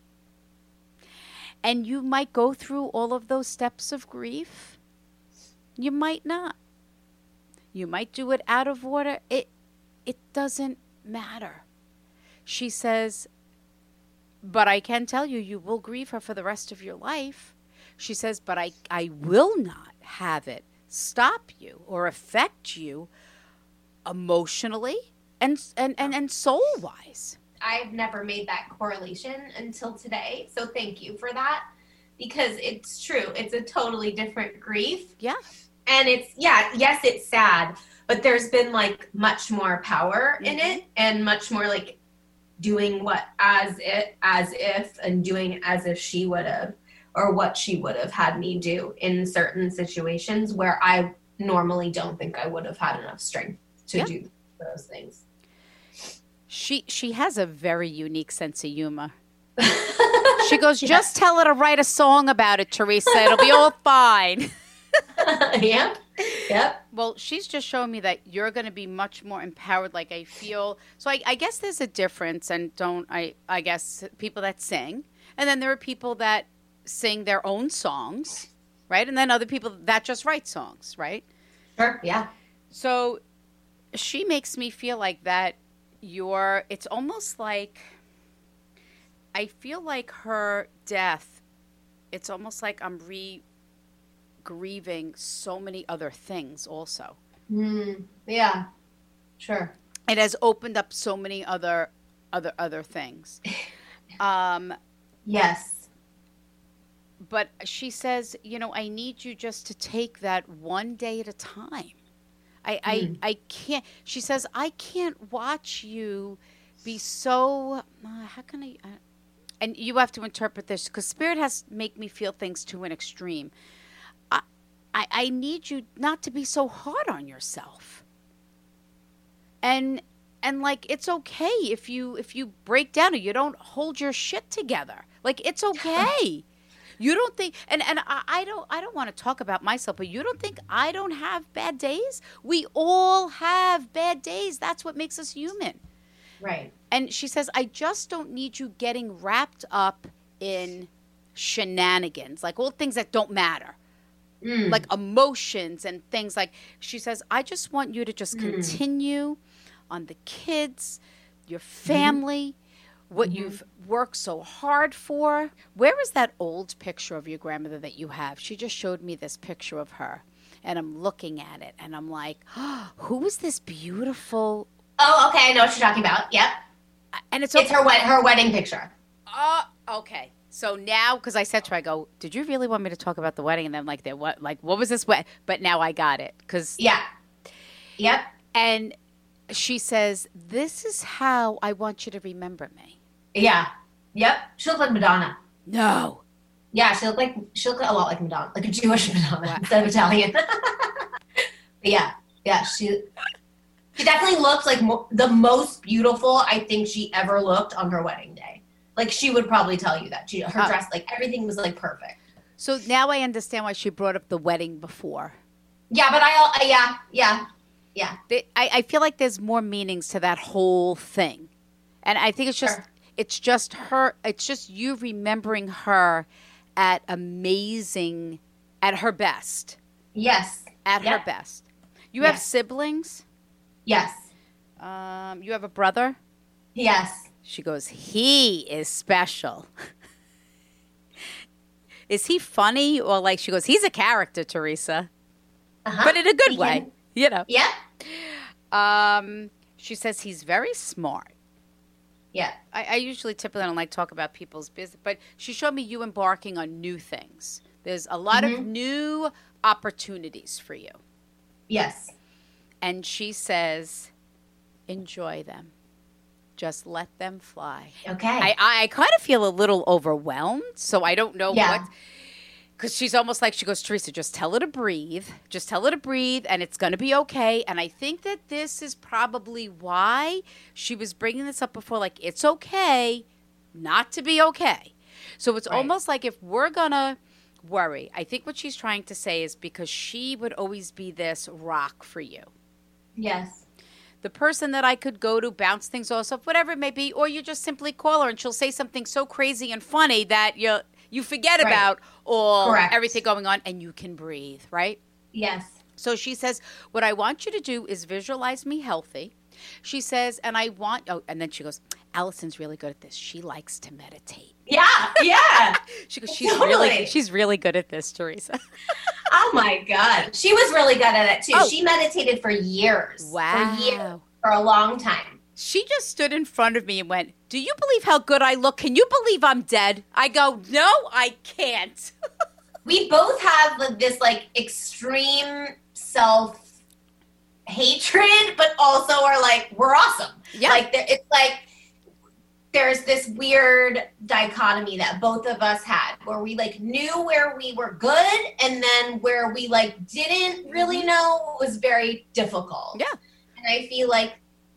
S5: And you might go through all of those steps of grief. You might not. You might do it out of order. It, it doesn't matter. She says, but I can tell you, you will grieve her for the rest of your life. She says, but I, I will not have it stop you or affect you emotionally and, and, and, and soul-wise.
S6: I've never made that correlation until today. So thank you for that, because it's true. It's a totally different grief.
S5: Yeah.
S6: And it's, yeah, yes, it's sad, but there's been like much more power in
S5: Mhm.
S6: it and much more like doing what as it as if and doing as if she would have, or what she would have had me do in certain situations where I normally don't think I would have had enough strength to yeah. do those things.
S5: She she has a very unique sense of humor. She goes, just yeah. tell her to write a song about it, Teresa. It'll be all fine.
S6: Yeah. Yep.
S5: Well, she's just showing me that you're going to be much more empowered. Like I feel, so I, I guess there's a difference, and don't I? I guess people that sing, and then there are people that sing their own songs, right? And then other people that just write songs, right?
S6: Sure. Yeah.
S5: So she makes me feel like that. You're. It's almost like. I feel like her death. It's almost like I'm re. grieving so many other things also.
S6: Mm, yeah, sure.
S5: It has opened up so many other other other things. Um,
S6: yes.
S5: But she says, you know, I need you just to take that one day at a time. I, mm. I, I can't, she says, I can't watch you be so, uh, how can I, uh, and you have to interpret this because spirit has to make me feel things to an extreme. I, I, I need you not to be so hard on yourself. And, and like, it's okay if you, if you break down or you don't hold your shit together. Like, it's okay. You don't think, and, and I, I don't I don't want to talk about myself, but you don't think I don't have bad days? We all have bad days. That's what makes us human.
S6: Right.
S5: And she says, I just don't need you getting wrapped up in shenanigans, like all things that don't matter, mm. like emotions and things like, she says, I just want you to just mm. continue on the kids, your family, mm. what mm-hmm. you've worked so hard for. Where is that old picture of your grandmother that you have? She just showed me this picture of her, and I'm looking at it, and I'm like, oh, who is this beautiful?
S6: Oh, okay, I know what you're talking about. Yep.
S5: And it's
S6: it's
S5: okay.
S6: her wed- her wedding picture.
S5: Oh, uh, okay. So now, because I said to her, I go, did you really want me to talk about the wedding? And then like, they, what, like, what was this? Wed-? But now I got it. Cause
S6: yeah. Yep.
S5: And she says, this is how I want you to remember me.
S6: Yeah. Yep. She looked like Madonna.
S5: No.
S6: Yeah, she looked like she looked a lot like Madonna, like a Jewish Madonna wow. instead of Italian. But yeah, yeah, she she definitely looked like mo- the most beautiful I think she ever looked on her wedding day. Like she would probably tell you that she her uh, dress, like everything was like perfect.
S5: So now I understand why she brought up the wedding before.
S6: Yeah, but I uh, yeah yeah yeah.
S5: They, I I feel like there's more meanings to that whole thing, and I think it's just. Sure. It's just her, it's just you remembering her at amazing, at her best.
S6: Yes.
S5: At yep. her best. You yes. have siblings?
S6: Yes.
S5: Um, you have a brother?
S6: Yes.
S5: She goes, he is special. Is he funny? Or like, she goes, he's a character, Teresa. Uh-huh. But in a good he way, can... you know.
S6: Yeah.
S5: Um, she says he's very smart.
S6: Yeah.
S5: I, I usually typically don't like talk about people's business, but she showed me you embarking on new things. There's a lot mm-hmm. of new opportunities for you.
S6: Yes.
S5: And she says, enjoy them. Just let them fly.
S6: Okay.
S5: I, I, I kind of feel a little overwhelmed, so I don't know
S6: yeah.
S5: what. Because she's almost like, she goes, Teresa, just tell her to breathe. Just tell her to breathe, and it's going to be okay. And I think that this is probably why she was bringing this up before. Like, it's okay not to be okay. So it's right. almost like if we're going to worry, I think what she's trying to say is because she would always be this rock for you.
S6: Yes.
S5: The person that I could go to, bounce things off, whatever it may be, or you just simply call her and she'll say something so crazy and funny that you you forget right. about all Correct. everything going on and you can breathe, right?
S6: Yes.
S5: So she says, what I want you to do is visualize me healthy. She says, and I want, oh, and then she goes, Allison's really good at this. She likes to meditate.
S6: Yeah, yeah.
S5: She goes, she's
S6: totally.
S5: really, she's really good at this, Teresa.
S6: Oh my God. She was really good at it too. Oh. She meditated for years.
S5: Wow.
S6: For years, for a long time.
S5: She just stood in front of me and went, do you believe how good I look? Can you believe I'm dead? I go, no, I can't.
S6: We both have this like extreme self-hatred, but also are like, we're awesome.
S5: Yeah.
S6: Like it's like, there's this weird dichotomy that both of us had where we like knew where we were good and then where we like didn't really know was very difficult.
S5: Yeah.
S6: And I feel like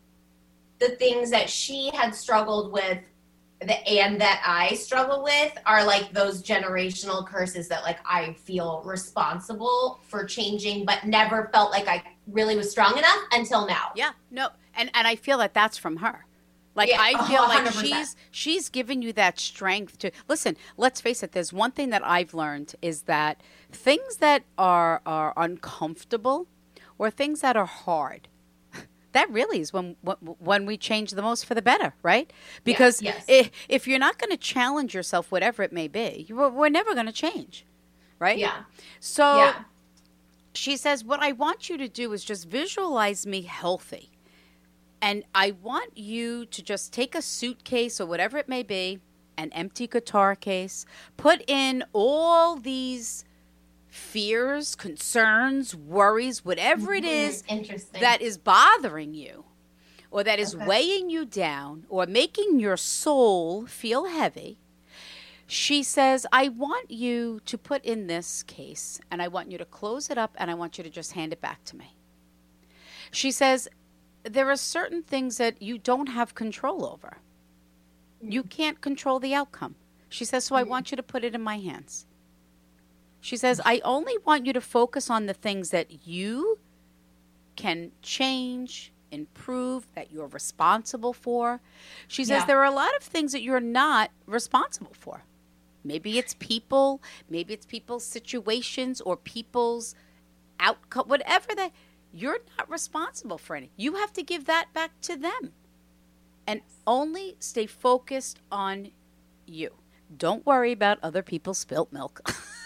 S6: the things that she had struggled with the, and that I struggle with are like those generational curses that like I feel responsible for changing, but never felt like I really was strong enough until now.
S5: Yeah, no. And, and I feel that that's from her. Like,
S6: Yeah,
S5: I feel
S6: one hundred
S5: like
S6: percent.
S5: she's she's giving you that strength to listen. Let's face it. There's one thing that I've learned is that things that are are uncomfortable or things that are hard, that really is when when we change the most for the better, right? Because
S6: yes.
S5: if, if you're not going to challenge yourself, whatever it may be, we're, we're never going to change, right?
S6: Yeah.
S5: So
S6: Yeah.
S5: she says, what I want you to do is just visualize me healthy. And I want you to just take a suitcase or whatever it may be, an empty guitar case, put in all these fears, concerns, worries, whatever it is
S6: Interesting.
S5: that is bothering you or that is
S6: Okay.
S5: weighing you down or making your soul feel heavy. She says, I want you to put in this case and I want you to close it up and I want you to just hand it back to me. She says, there are certain things that you don't have control over. You can't control the outcome. She says, so I want you to put it in my hands. She says, I only want you to focus on the things that you can change, improve, that you're responsible for. She says,
S6: Yeah.
S5: there are a lot of things that you're not responsible for. Maybe it's people, maybe it's people's situations or people's outcome, whatever that. You're not responsible for any. You have to give that back to them. And only stay focused on you. Don't worry about other people's spilt milk.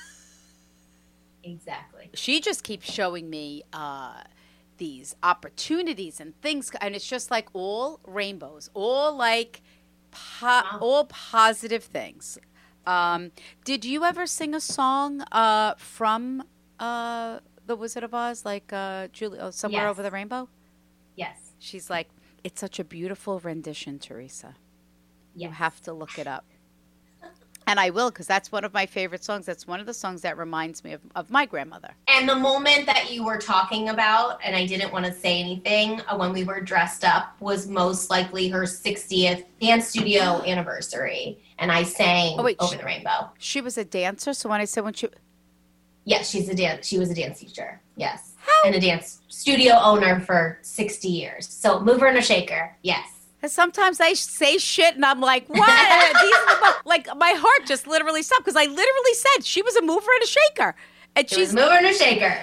S6: Exactly.
S5: She just keeps showing me uh, these opportunities and things. And it's just like all rainbows, all like po-
S6: Wow.
S5: all positive things. Um, did you ever sing a song uh, from uh, The Wizard of Oz, like uh, Julie, oh, Somewhere
S6: Yes.
S5: Over the Rainbow?
S6: Yes.
S5: She's like, it's such a beautiful rendition, Teresa. You
S6: Yes.
S5: have to look it up. And I will, because that's one of my favorite songs. That's one of the songs that reminds me of, of my grandmother.
S6: And the moment that you were talking about, and I didn't want to say anything uh, when we were dressed up, was most likely her sixtieth dance studio anniversary. And I sang
S5: Oh, wait,
S6: Over
S5: she-
S6: the Rainbow.
S5: She was a dancer, so when I said when she...
S6: Yes, she's a dance. She was a dance teacher. Yes.
S5: How?
S6: And a dance studio owner for sixty years. So mover and a shaker. Yes.
S5: Sometimes I say shit and I'm like, what? These are the mo-" like, my heart just literally stopped because I literally said she was a mover and a shaker. And
S6: She was
S5: she's,
S6: a mover and a shaker.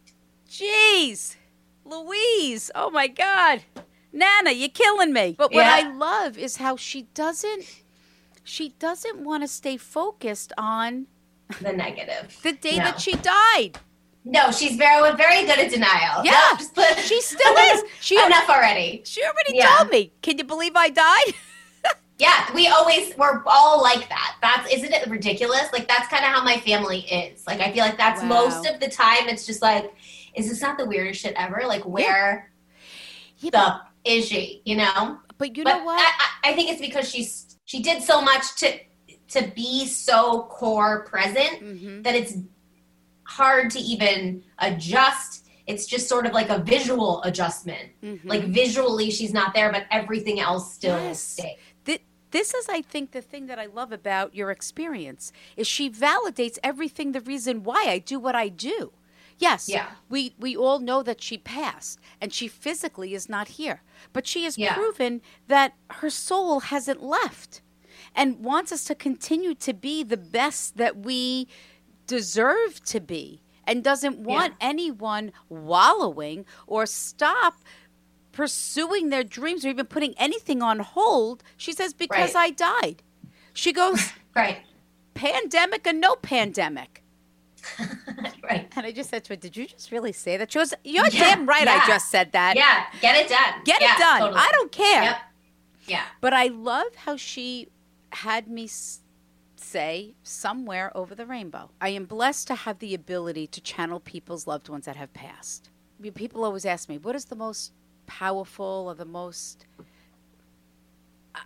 S5: jeez, Louise, oh my God. Nana, you're killing me. But what
S6: Yeah.
S5: I love is how she doesn't, she doesn't want to stay focused on
S6: The negative.
S5: the day
S6: No.
S5: that she died.
S6: No, she's very very good at denial.
S5: Yeah,
S6: No, just put-
S5: she still is. She-
S6: Enough already.
S5: She already
S6: Yeah.
S5: told me. Can you believe I died?
S6: Yeah, we always we're all like that. That's isn't it ridiculous? Like that's kind of how my family is. Like I feel like that's
S5: Wow.
S6: most of the time. It's just like, is this not the weirdest shit ever? Like where
S5: Yeah,
S6: the is she? You know?
S5: but you
S6: But
S5: know what?
S6: I, I I think it's because she's she did so much to to be so core present
S5: Mhm.
S6: that it's hard to even adjust. It's just sort of like a visual adjustment.
S5: Mhm.
S6: Like visually she's not there, but everything else still
S5: Yes.
S6: stays.
S5: Th- This is, I think, the thing that I love about your experience is she validates everything, the reason why I do what I do. Yes,
S6: Yeah.
S5: we, we all know that she passed and she physically is not here, but she has
S6: Yeah.
S5: proven that her soul hasn't left and wants us to continue to be the best that we deserve to be and doesn't want
S6: Yeah.
S5: anyone wallowing or stop pursuing their dreams or even putting anything on hold. She says, because
S6: Right.
S5: I died. She goes,
S6: Right.
S5: pandemic or no pandemic.
S6: Right.
S5: And I just said to her, did you just really say that? She goes, you're
S6: Yeah,
S5: damn right
S6: yeah.
S5: I just said that.
S6: Yeah. Get it done.
S5: Get
S6: Yeah,
S5: it done.
S6: totally.
S5: I don't care.
S6: Yep. Yeah.
S5: But I love how she had me s- say somewhere over the rainbow. I am blessed to have the ability to channel people's loved ones that have passed. I mean, people always ask me, what is the most powerful or the most, uh,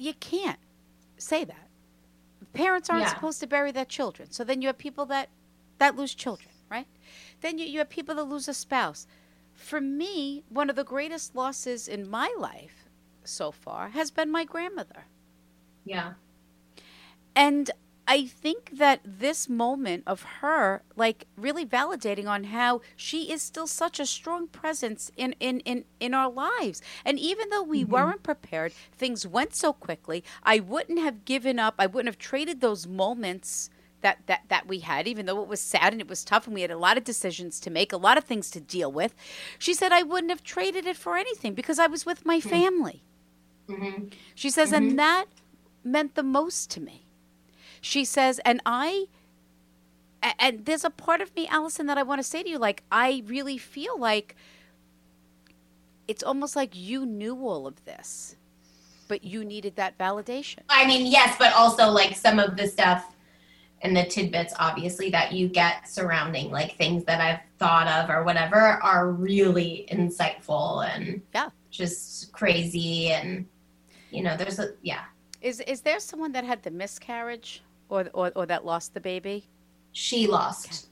S5: you can't say that. Parents aren't
S6: Yeah.
S5: supposed to bury their children. So then you have people that, that lose children, right? Then you, you have people that lose a spouse. For me, one of the greatest losses in my life so far has been my grandmother.
S6: Yeah.
S5: And I think that this moment of her, like, really validating on how she is still such a strong presence in, in, in, in our lives. And even though we mm-hmm. weren't prepared, things went so quickly, I wouldn't have given up. I wouldn't have traded those moments that, that, that we had, even though it was sad and it was tough and we had a lot of decisions to make, a lot of things to deal with. She said, I wouldn't have traded it for anything because I was with my mm-hmm. family. Mm-hmm. She says, mm-hmm. and that meant the most to me. She says, and I, and there's a part of me, Allison, that I want to say to you, like, I really feel like it's almost like you knew all of this, but you needed that validation.
S6: I mean, yes, but also like some of the stuff and the tidbits, obviously, that you get surrounding like things that I've thought of or whatever are really insightful and
S5: yeah,
S6: just crazy. And, you know, there's a, yeah.
S5: Is, is there someone that had the miscarriage? Or, or or that lost the baby?
S6: She lost. Okay.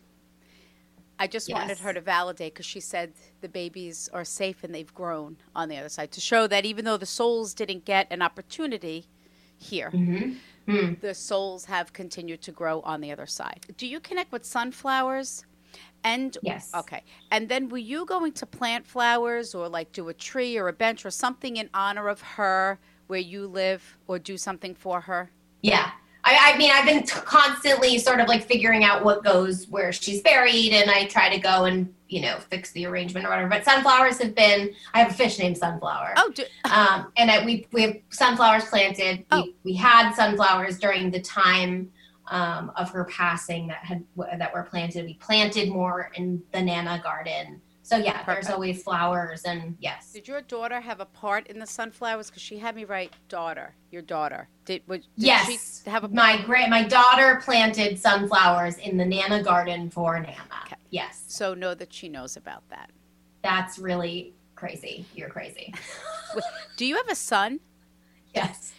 S5: I just
S6: yes.
S5: wanted her to validate because she said the babies are safe and they've grown on the other side to show that even though the souls didn't get an opportunity here,
S6: mm-hmm. mm.
S5: the souls have continued to grow on the other side. Do you connect with sunflowers? And
S6: yes.
S5: Okay. And then were you going to plant flowers or like do a tree or a bench or something in honor of her where you live or do something for her?
S6: Yeah. I, I mean, I've been t- constantly sort of like figuring out what goes where she's buried, and I try to go and, you know, fix the arrangement or whatever. But sunflowers have been, I have a fish named Sunflower.
S5: Oh, do-
S6: um, and I, we we have sunflowers planted.
S5: Oh.
S6: We, we had sunflowers during the time um, of her passing that had that were planted. We planted more in the Nana garden. So, yeah, Perfect. There's always flowers, and yes.
S5: Did your daughter have a part in the sunflowers? Because she had me write daughter, your daughter. Did, did
S6: yes.
S5: she have a part?
S6: My, gra- my daughter planted sunflowers in the Nana garden for Nana.
S5: Okay.
S6: Yes.
S5: So know that she knows about that.
S6: That's really crazy. You're crazy.
S5: Do you have a son?
S6: Yes.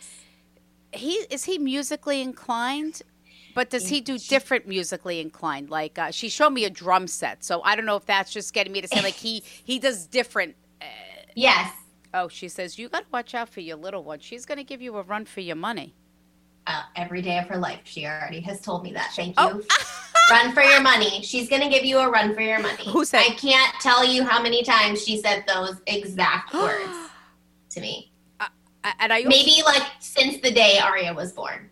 S5: He Is he musically inclined? But does he do different musically inclined? Like uh, she showed me a drum set, so I don't know if that's just getting me to say like he he does different. Uh,
S6: yes.
S5: Oh, she says you got to watch out for your little one. She's going to give you a run for your money.
S6: Uh, every day of her life, she already has told me that. Thank
S5: oh.
S6: you. Run for your money. She's going to give you a run for your money.
S5: Who said?
S6: I can't tell you how many times she said those exact words to me.
S5: Uh, and I also-
S6: maybe like since the day Aria was born.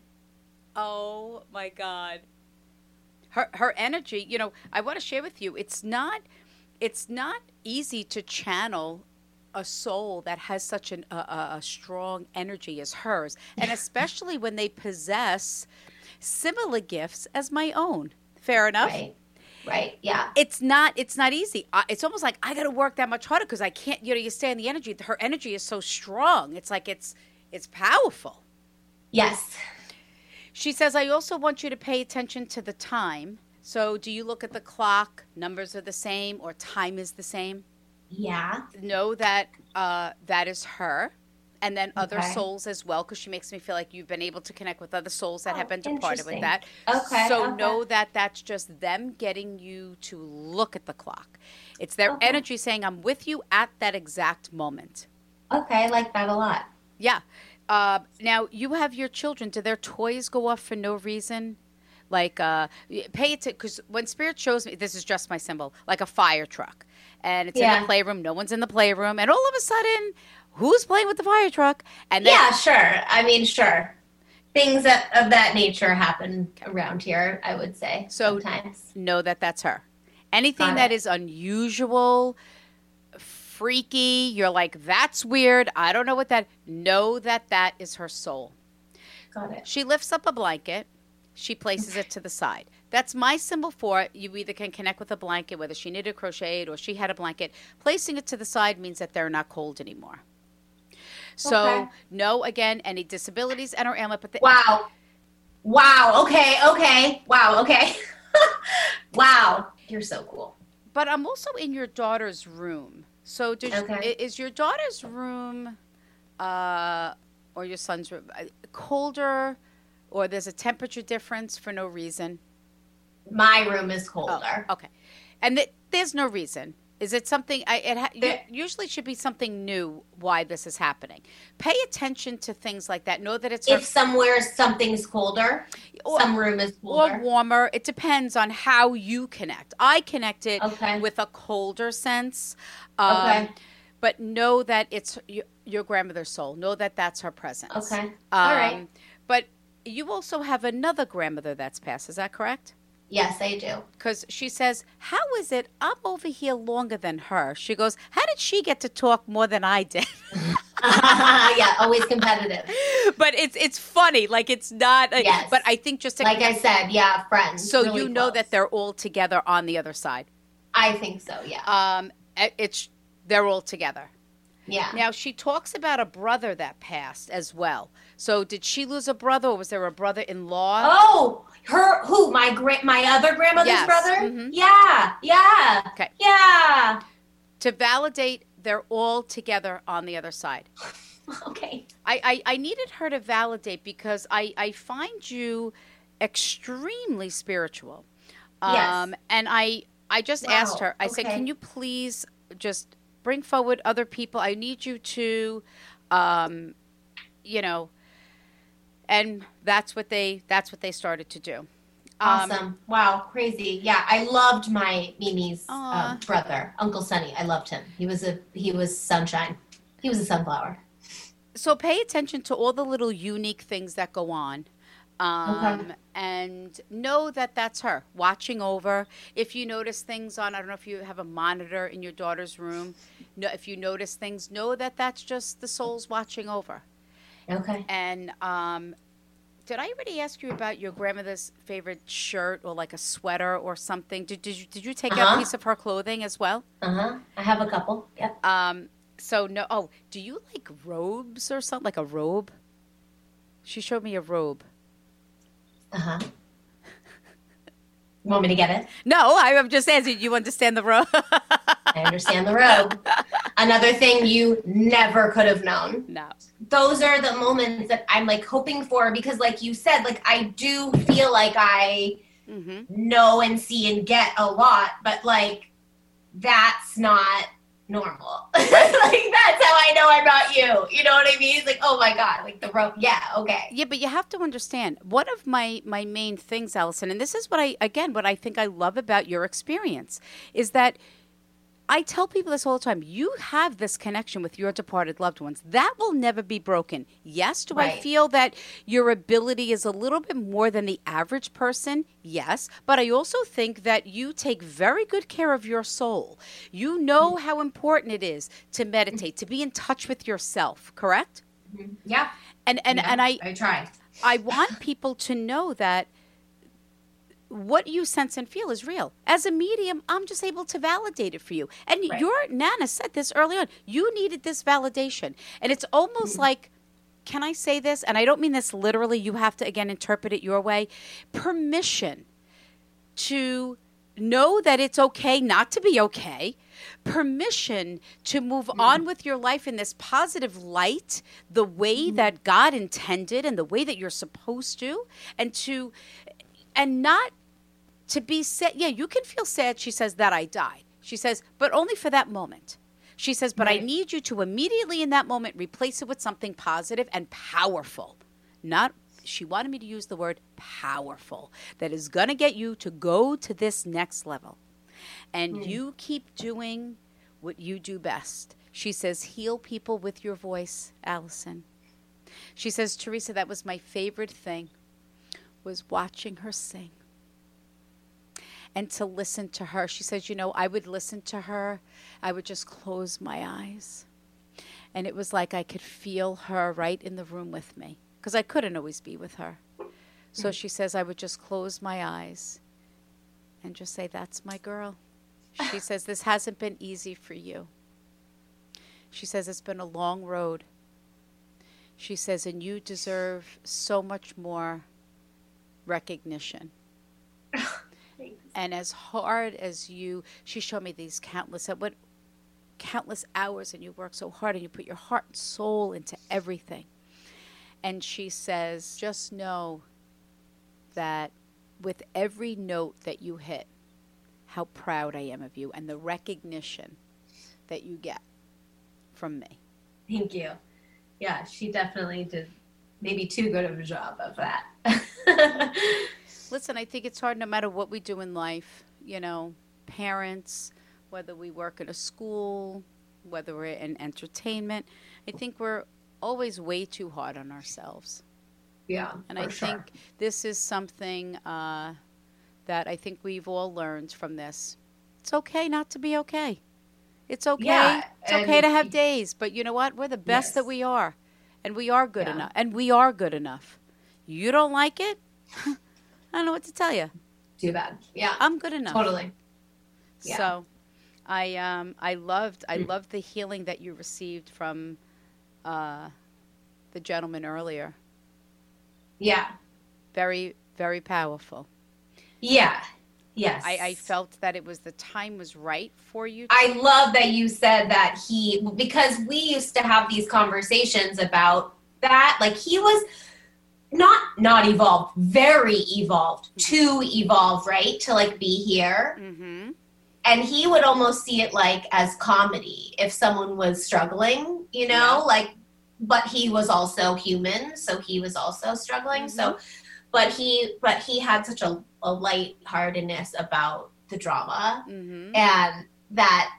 S5: Oh my God. Her her energy, you know, I want to share with you, it's not it's not easy to channel a soul that has such an, a, a strong energy as hers, and especially when they possess similar gifts as my own. Fair enough?
S6: Right. Right. Yeah.
S5: It's not it's not easy. Uh, it's almost like I got to work that much harder because I can't, you know, you stay in the energy. Her energy is so strong. It's like it's it's powerful.
S6: Yes.
S5: She says, I also want you to pay attention to the time. So do you look at the clock, numbers are the same, or time is the same?
S6: Yeah.
S5: Know that uh, that is her. And then other
S6: okay.
S5: souls as well, because she makes me feel like you've been able to connect with other souls that
S6: oh,
S5: have been departed with that.
S6: Okay.
S5: So
S6: okay.
S5: know that that's just them getting you to look at the clock. It's their
S6: okay.
S5: energy saying, I'm with you at that exact moment.
S6: Okay, I like that a lot.
S5: Yeah. Uh, now, you have your children. Do their toys go off for no reason? Like, uh, pay it to, because when Spirit shows me, this is just my symbol, like a fire truck. And it's
S6: yeah.
S5: in the playroom. No one's in the playroom. And all of a sudden, who's playing with the fire truck? And then,
S6: yeah, sure. I mean, sure. Things that, of that nature happen around here, I would say,
S5: so
S6: sometimes.
S5: Know that that's her. Anything that is unusual, freaky, you're like, that's weird, I don't know what that, know that that is her soul.
S6: Got it.
S5: She lifts up a blanket, she places it to the side. That's my symbol for it. You either can connect with a blanket, whether she knitted, crocheted, or she had a blanket. Placing it to the side means that they're not cold anymore. So,
S6: okay.
S5: no, again, any disabilities and or ailment. But the,
S6: wow. Wow. Okay. Okay. Wow. Okay. Wow. You're so cool.
S5: But I'm also in your daughter's room. So does,
S6: okay.
S5: is your daughter's room uh, or your son's room, uh, colder, or there's a temperature difference for no reason?
S6: My room is colder.
S5: Oh, okay. And th- there's no reason. Is it something, I, it ha- you, usually should be something new why this is happening. Pay attention to things like that. Know that it's...
S6: If
S5: her,
S6: somewhere something's colder,
S5: or,
S6: some room is colder.
S5: Or warmer. It depends on how you connect. I connect it
S6: okay.
S5: with a colder sense. Um,
S6: okay.
S5: But know that it's your, your grandmother's soul. Know that that's her presence.
S6: Okay.
S5: Um,
S6: All right.
S5: But you also have another grandmother that's passed. Is that correct?
S6: Yes, I do.
S5: Because she says, how is it I'm over here longer than her? She goes, how did she get to talk more than I did?
S6: Yeah, always competitive.
S5: But it's it's funny. Like, it's not. A,
S6: yes.
S5: But I think just to,
S6: like I said, yeah, friends.
S5: So
S6: really
S5: you know
S6: close.
S5: that they're all together on the other side.
S6: I think so, yeah.
S5: Um, it's they're all together.
S6: Yeah.
S5: Now, she talks about a brother that passed as well. So did she lose a brother, or was there a brother-in-law?
S6: Oh, her, who? My gra- my other grandmother's
S5: yes.
S6: brother?
S5: Mm-hmm.
S6: Yeah, yeah.
S5: Okay.
S6: Yeah.
S5: To validate, they're all together on the other side.
S6: Okay.
S5: I, I, I needed her to validate because I, I find you extremely spiritual. Um,
S6: yes.
S5: And I, I just
S6: wow.
S5: asked her, I
S6: okay.
S5: said, can you please just bring forward other people? I need you to, um, you know, and that's what they that's what they started to do.
S6: Awesome.
S5: Um,
S6: wow. Crazy. Yeah. I loved my Mimi's um, brother, Uncle Sonny. I loved him. He was a, he was sunshine. He was a sunflower.
S5: So pay attention to all the little unique things that go on. Um,
S6: okay.
S5: And know that that's her watching over. If you notice things on, I don't know if you have a monitor in your daughter's room. No, if you notice things, know that that's just the souls watching over.
S6: Okay.
S5: And um, did I already ask you about your grandmother's favorite shirt or like a sweater or something? Did, did you did you take
S6: uh-huh.
S5: out a piece of her clothing as well?
S6: Uh-huh. I have a couple. Yep.
S5: Um. So no. Oh, do you like robes or something? Like a robe? She showed me a robe.
S6: Uh-huh. You want me to get it?
S5: No, I'm just asking. You understand the robe?
S6: I understand the robe. Another thing you never could have known.
S5: No.
S6: Those are the moments that I'm like hoping for because like you said, like I do feel like I mm-hmm. know and see and get a lot, but like that's not normal. Like that's how I know about you. You know what I mean? It's like, oh my God, like the rope. Yeah, okay.
S5: Yeah, but you have to understand, one of my, my main things, Allison, and this is what I, again, what I think I love about your experience, is that I tell people this all the time. You have this connection with your departed loved ones. That will never be broken. Yes, do
S6: right.
S5: I feel that your ability is a little bit more than the average person? Yes. But I also think that you take very good care of your soul. You know mm-hmm. how important it is to meditate, to be in touch with yourself, correct?
S6: Mm-hmm. Yeah.
S5: And and,
S6: yeah,
S5: and I
S6: I try.
S5: I want people to know that what you sense and feel is real. As a medium, I'm just able to validate it for you. And right. your Nana said this early on. You needed this validation. And it's almost mm-hmm. like, can I say this? And I don't mean this literally. You have to, again, interpret it your way. Permission to know that it's okay not to be okay. Permission to move mm-hmm. on with your life in this positive light, the way mm-hmm. that God intended and the way that you're supposed to. And to... And not to be sad. Yeah, you can feel sad, she says, that I died. She says, but only for that moment. She says, but right. I need you to immediately in that moment replace it with something positive and powerful. Not, she wanted me to use the word powerful. That is going to get you to go to this next level. And mm. you keep doing what you do best. She says, heal people with your voice, Allison. She says, Teresa, that was my favorite thing. Was watching her sing and to listen to her. She says, you know, I would listen to her. I would just close my eyes. And it was like I could feel her right in the room with me because I couldn't always be with her. So she says, I would just close my eyes and just say, that's my girl. She says, this hasn't been easy for you. She says, it's been a long road. She says, and you deserve so much more recognition. And as hard as you, she showed me these countless, what countless hours, and you work so hard and you put your heart and soul into everything. And she says, just know that with every note that you hit, how proud I am of you and the recognition that you get from me.
S6: Thank you. Yeah, she definitely did maybe too good of a job of that.
S5: Listen, I think it's hard no matter what we do in life, you know, parents, whether we work in a school, whether we're in entertainment. I think we're always way too hard on ourselves.
S6: Yeah,
S5: and I
S6: sure.
S5: think this is something uh, that I think we've all learned from this. It's okay not to be okay. It's okay.
S6: Yeah,
S5: it's okay to have days, but you know what? We're the best
S6: Yes.
S5: that we are, and we are good
S6: Yeah.
S5: enough. And we are good enough. You don't like it? I don't know what to tell you.
S6: Too bad. Yeah,
S5: I'm good enough.
S6: totally. Yeah.
S5: So, I um I loved I loved the healing that you received from uh, the gentleman earlier.
S6: Yeah.
S5: Very very powerful.
S6: Yeah. Yes.
S5: I, I felt that it was the time was right for you. To-
S6: I love that you said that he, because we used to have these conversations about that. Like he was not, not evolved, very evolved to evolve, right? To like be here.
S5: Mm-hmm.
S6: And he would almost see it like as comedy if someone was struggling, you know,
S5: Yeah.
S6: like, but he was also human. So he was also struggling.
S5: Mm-hmm.
S6: So, but he, but he had such a, a lightheartedness about the drama.
S5: Mm-hmm.
S6: And that,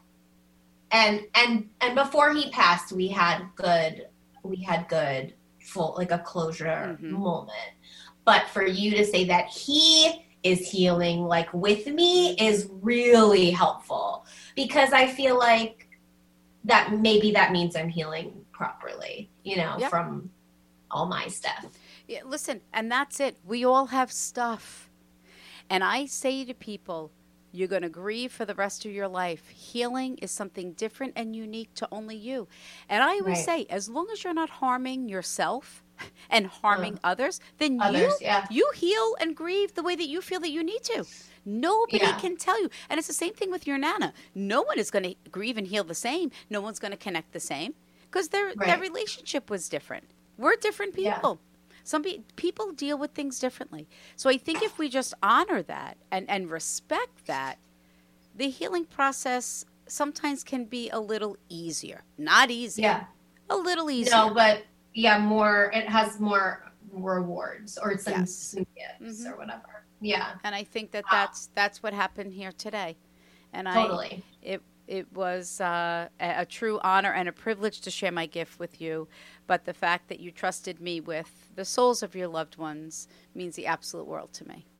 S6: and, and, and before he passed, we had good, we had good full, like a closure
S5: Mhm.
S6: moment. But for you to say that he is healing like with me is really helpful, because I feel like that maybe that means I'm healing properly, you know,
S5: Yep.
S6: from all my stuff.
S5: Yeah, listen, and that's it. We all have stuff. And I say to people, you're going to grieve for the rest of your life. Healing is something different and unique to only you. And I always
S6: Right.
S5: say, as long as you're not harming yourself and harming
S6: Uh,
S5: others, then
S6: others,
S5: you
S6: yeah.
S5: you heal and grieve the way that you feel that you need to. Nobody
S6: Yeah.
S5: can tell you. And it's the same thing with your Nana. No one is going to grieve and heal the same. No one's going to connect the same because their their
S6: Right.
S5: relationship was different. We're different
S6: Yeah.
S5: people. Some pe- people deal with things differently. So I think if we just honor that and, and respect that, the healing process sometimes can be a little easier. Not easy.
S6: Yeah.
S5: A little easier.
S6: No, but yeah, more, it has more rewards or some,
S5: Yes.
S6: some gifts
S5: Mhm.
S6: or whatever. Yeah,
S5: And I think that that's that's what happened here today. And I
S6: totally.
S5: it it was uh, a, a true honor and a privilege to share my gift with you. But the fact that you trusted me with the souls of your loved ones means the absolute world to me.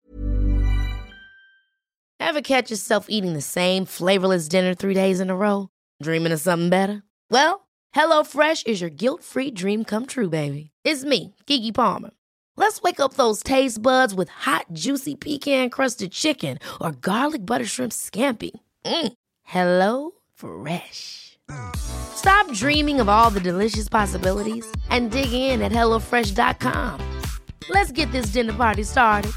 S10: Ever catch yourself eating the same flavorless dinner three days in a row? Dreaming of something better? Well, HelloFresh is your guilt-free dream come true, baby. It's me, Keke Palmer. Let's wake up those taste buds with hot, juicy pecan-crusted chicken or garlic butter shrimp scampi. Mm. Hello Fresh. Stop dreaming of all the delicious possibilities and dig in at hello fresh dot com. Let's get this dinner party started.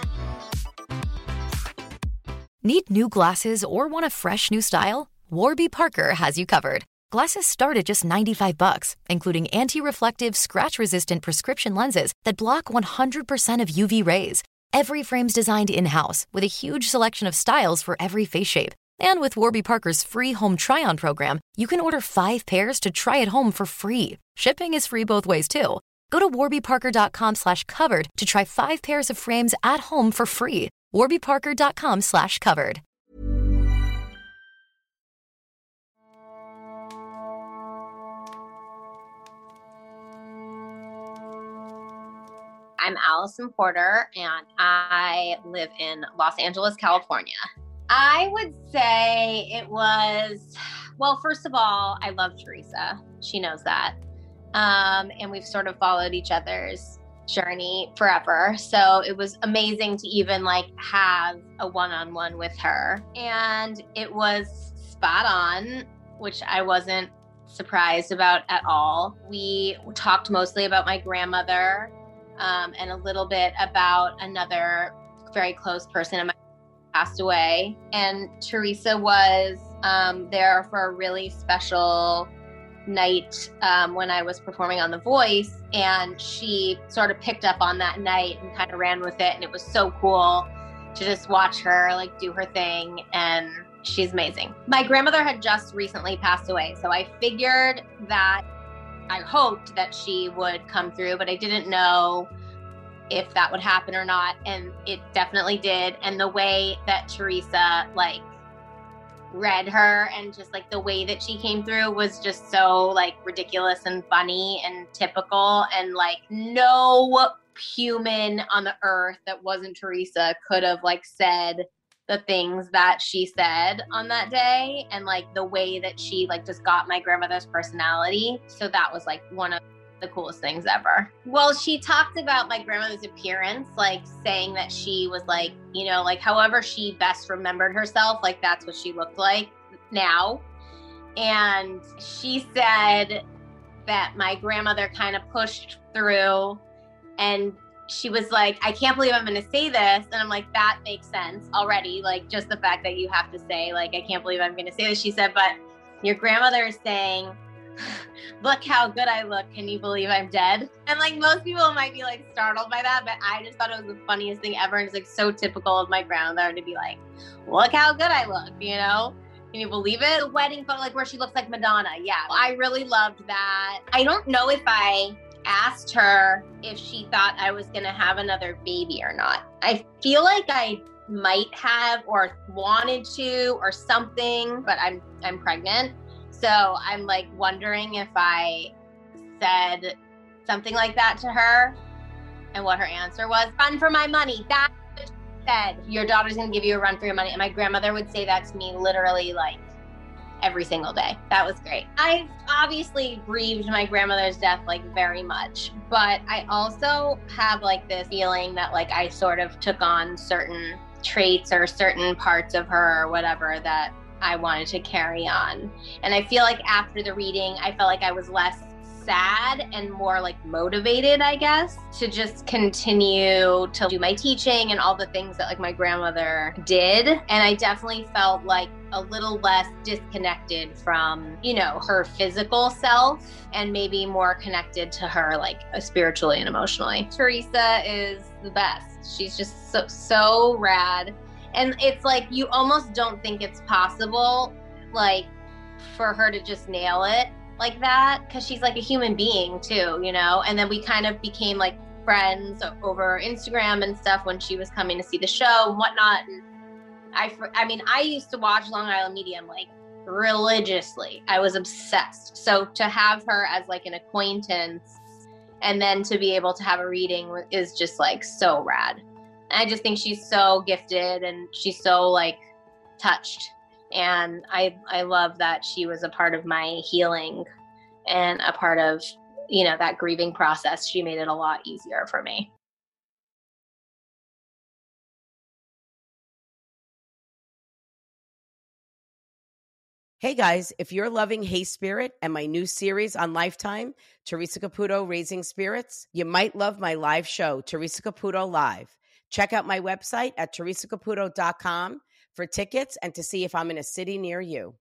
S11: Need new glasses or want a fresh new style? Warby Parker has you covered. Glasses start at just ninety-five bucks, including anti-reflective, scratch-resistant prescription lenses that block one hundred percent of U V rays. Every frame's designed in-house with a huge selection of styles for every face shape. And with Warby Parker's free home try-on program, you can order five pairs to try at home for free. Shipping is free both ways, too. Go to warby parker dot com slash covered to try five pairs of frames at home for free. warby parker dot com slash covered.
S12: I'm Allison Porter, and I live in Los Angeles, California. I would say it was, well, first of all, I love Teresa. She knows that. Um, and we've sort of followed each other's journey forever. So it was amazing to even like have a one-on-one with her. And it was spot on, which I wasn't surprised about at all. We talked mostly about my grandmother, um, and a little bit about another very close person in my passed away. And Teresa was um, there for a really special night um, when I was performing on The Voice, and she sort of picked up on that night and kind of ran with it, and it was so cool to just watch her like do her thing, and she's amazing. My grandmother had just recently passed away, so I figured that I hoped that she would come through, but I didn't know if that would happen or not, and it definitely did. And the way that Teresa like read her and just like the way that she came through was just so like ridiculous and funny and typical, and like no human on the earth that wasn't Teresa could have like said the things that she said on that day, and like the way that she like just got my grandmother's personality. So that was like one of the coolest things ever. Well, she talked about my grandmother's appearance, like saying that she was like, you know, like however she best remembered herself, like that's what she looked like now. And she said that my grandmother kind of pushed through, and she was like, I can't believe I'm going to say this. And I'm like, that makes sense already. Like just the fact that you have to say, like, I can't believe I'm going to say this. She said, but your grandmother is saying, look how good I look. Can you believe I'm dead? And like most people might be like startled by that, but I just thought it was the funniest thing ever. And it's like so typical of my grandmother to be like, look how good I look, you know? Can you believe it? The wedding photo, like where she looks like Madonna. Yeah, I really loved that. I don't know if I asked her if she thought I was gonna have another baby or not. I feel like I might have or wanted to or something, but I'm I'm pregnant. So I'm like wondering if I said something like that to her and what her answer was. Run for my money. That's what she said. Your daughter's gonna give you a run for your money. And my grandmother would say that to me literally like every single day. That was great. I've obviously grieved my grandmother's death like very much, but I also have like this feeling that like I sort of took on certain traits or certain parts of her or whatever that I wanted to carry on. And I feel like after the reading, I felt like I was less sad and more like motivated, I guess, to just continue to do my teaching and all the things that like my grandmother did. And I definitely felt like a little less disconnected from, you know, her physical self and maybe more connected to her like spiritually and emotionally. Teresa is the best. She's just so, so rad. And it's like, you almost don't think it's possible, like, for her to just nail it like that, because she's like a human being too, you know? And then we kind of became like friends over Instagram and stuff when she was coming to see the show and whatnot. And I, I mean, I used to watch Long Island Medium like religiously. I was obsessed. So to have her as like an acquaintance and then to be able to have a reading is just like so rad. I just think she's so gifted and she's so like touched. And I I love that she was a part of my healing and a part of, you know, that grieving process. She made it a lot easier for me.
S1: Hey guys, if you're loving Hey Spirit and my new series on Lifetime, Teresa Caputo Raising Spirits, you might love my live show, Teresa Caputo Live. Check out my website at teresa caputo dot com for tickets and to see if I'm in a city near you.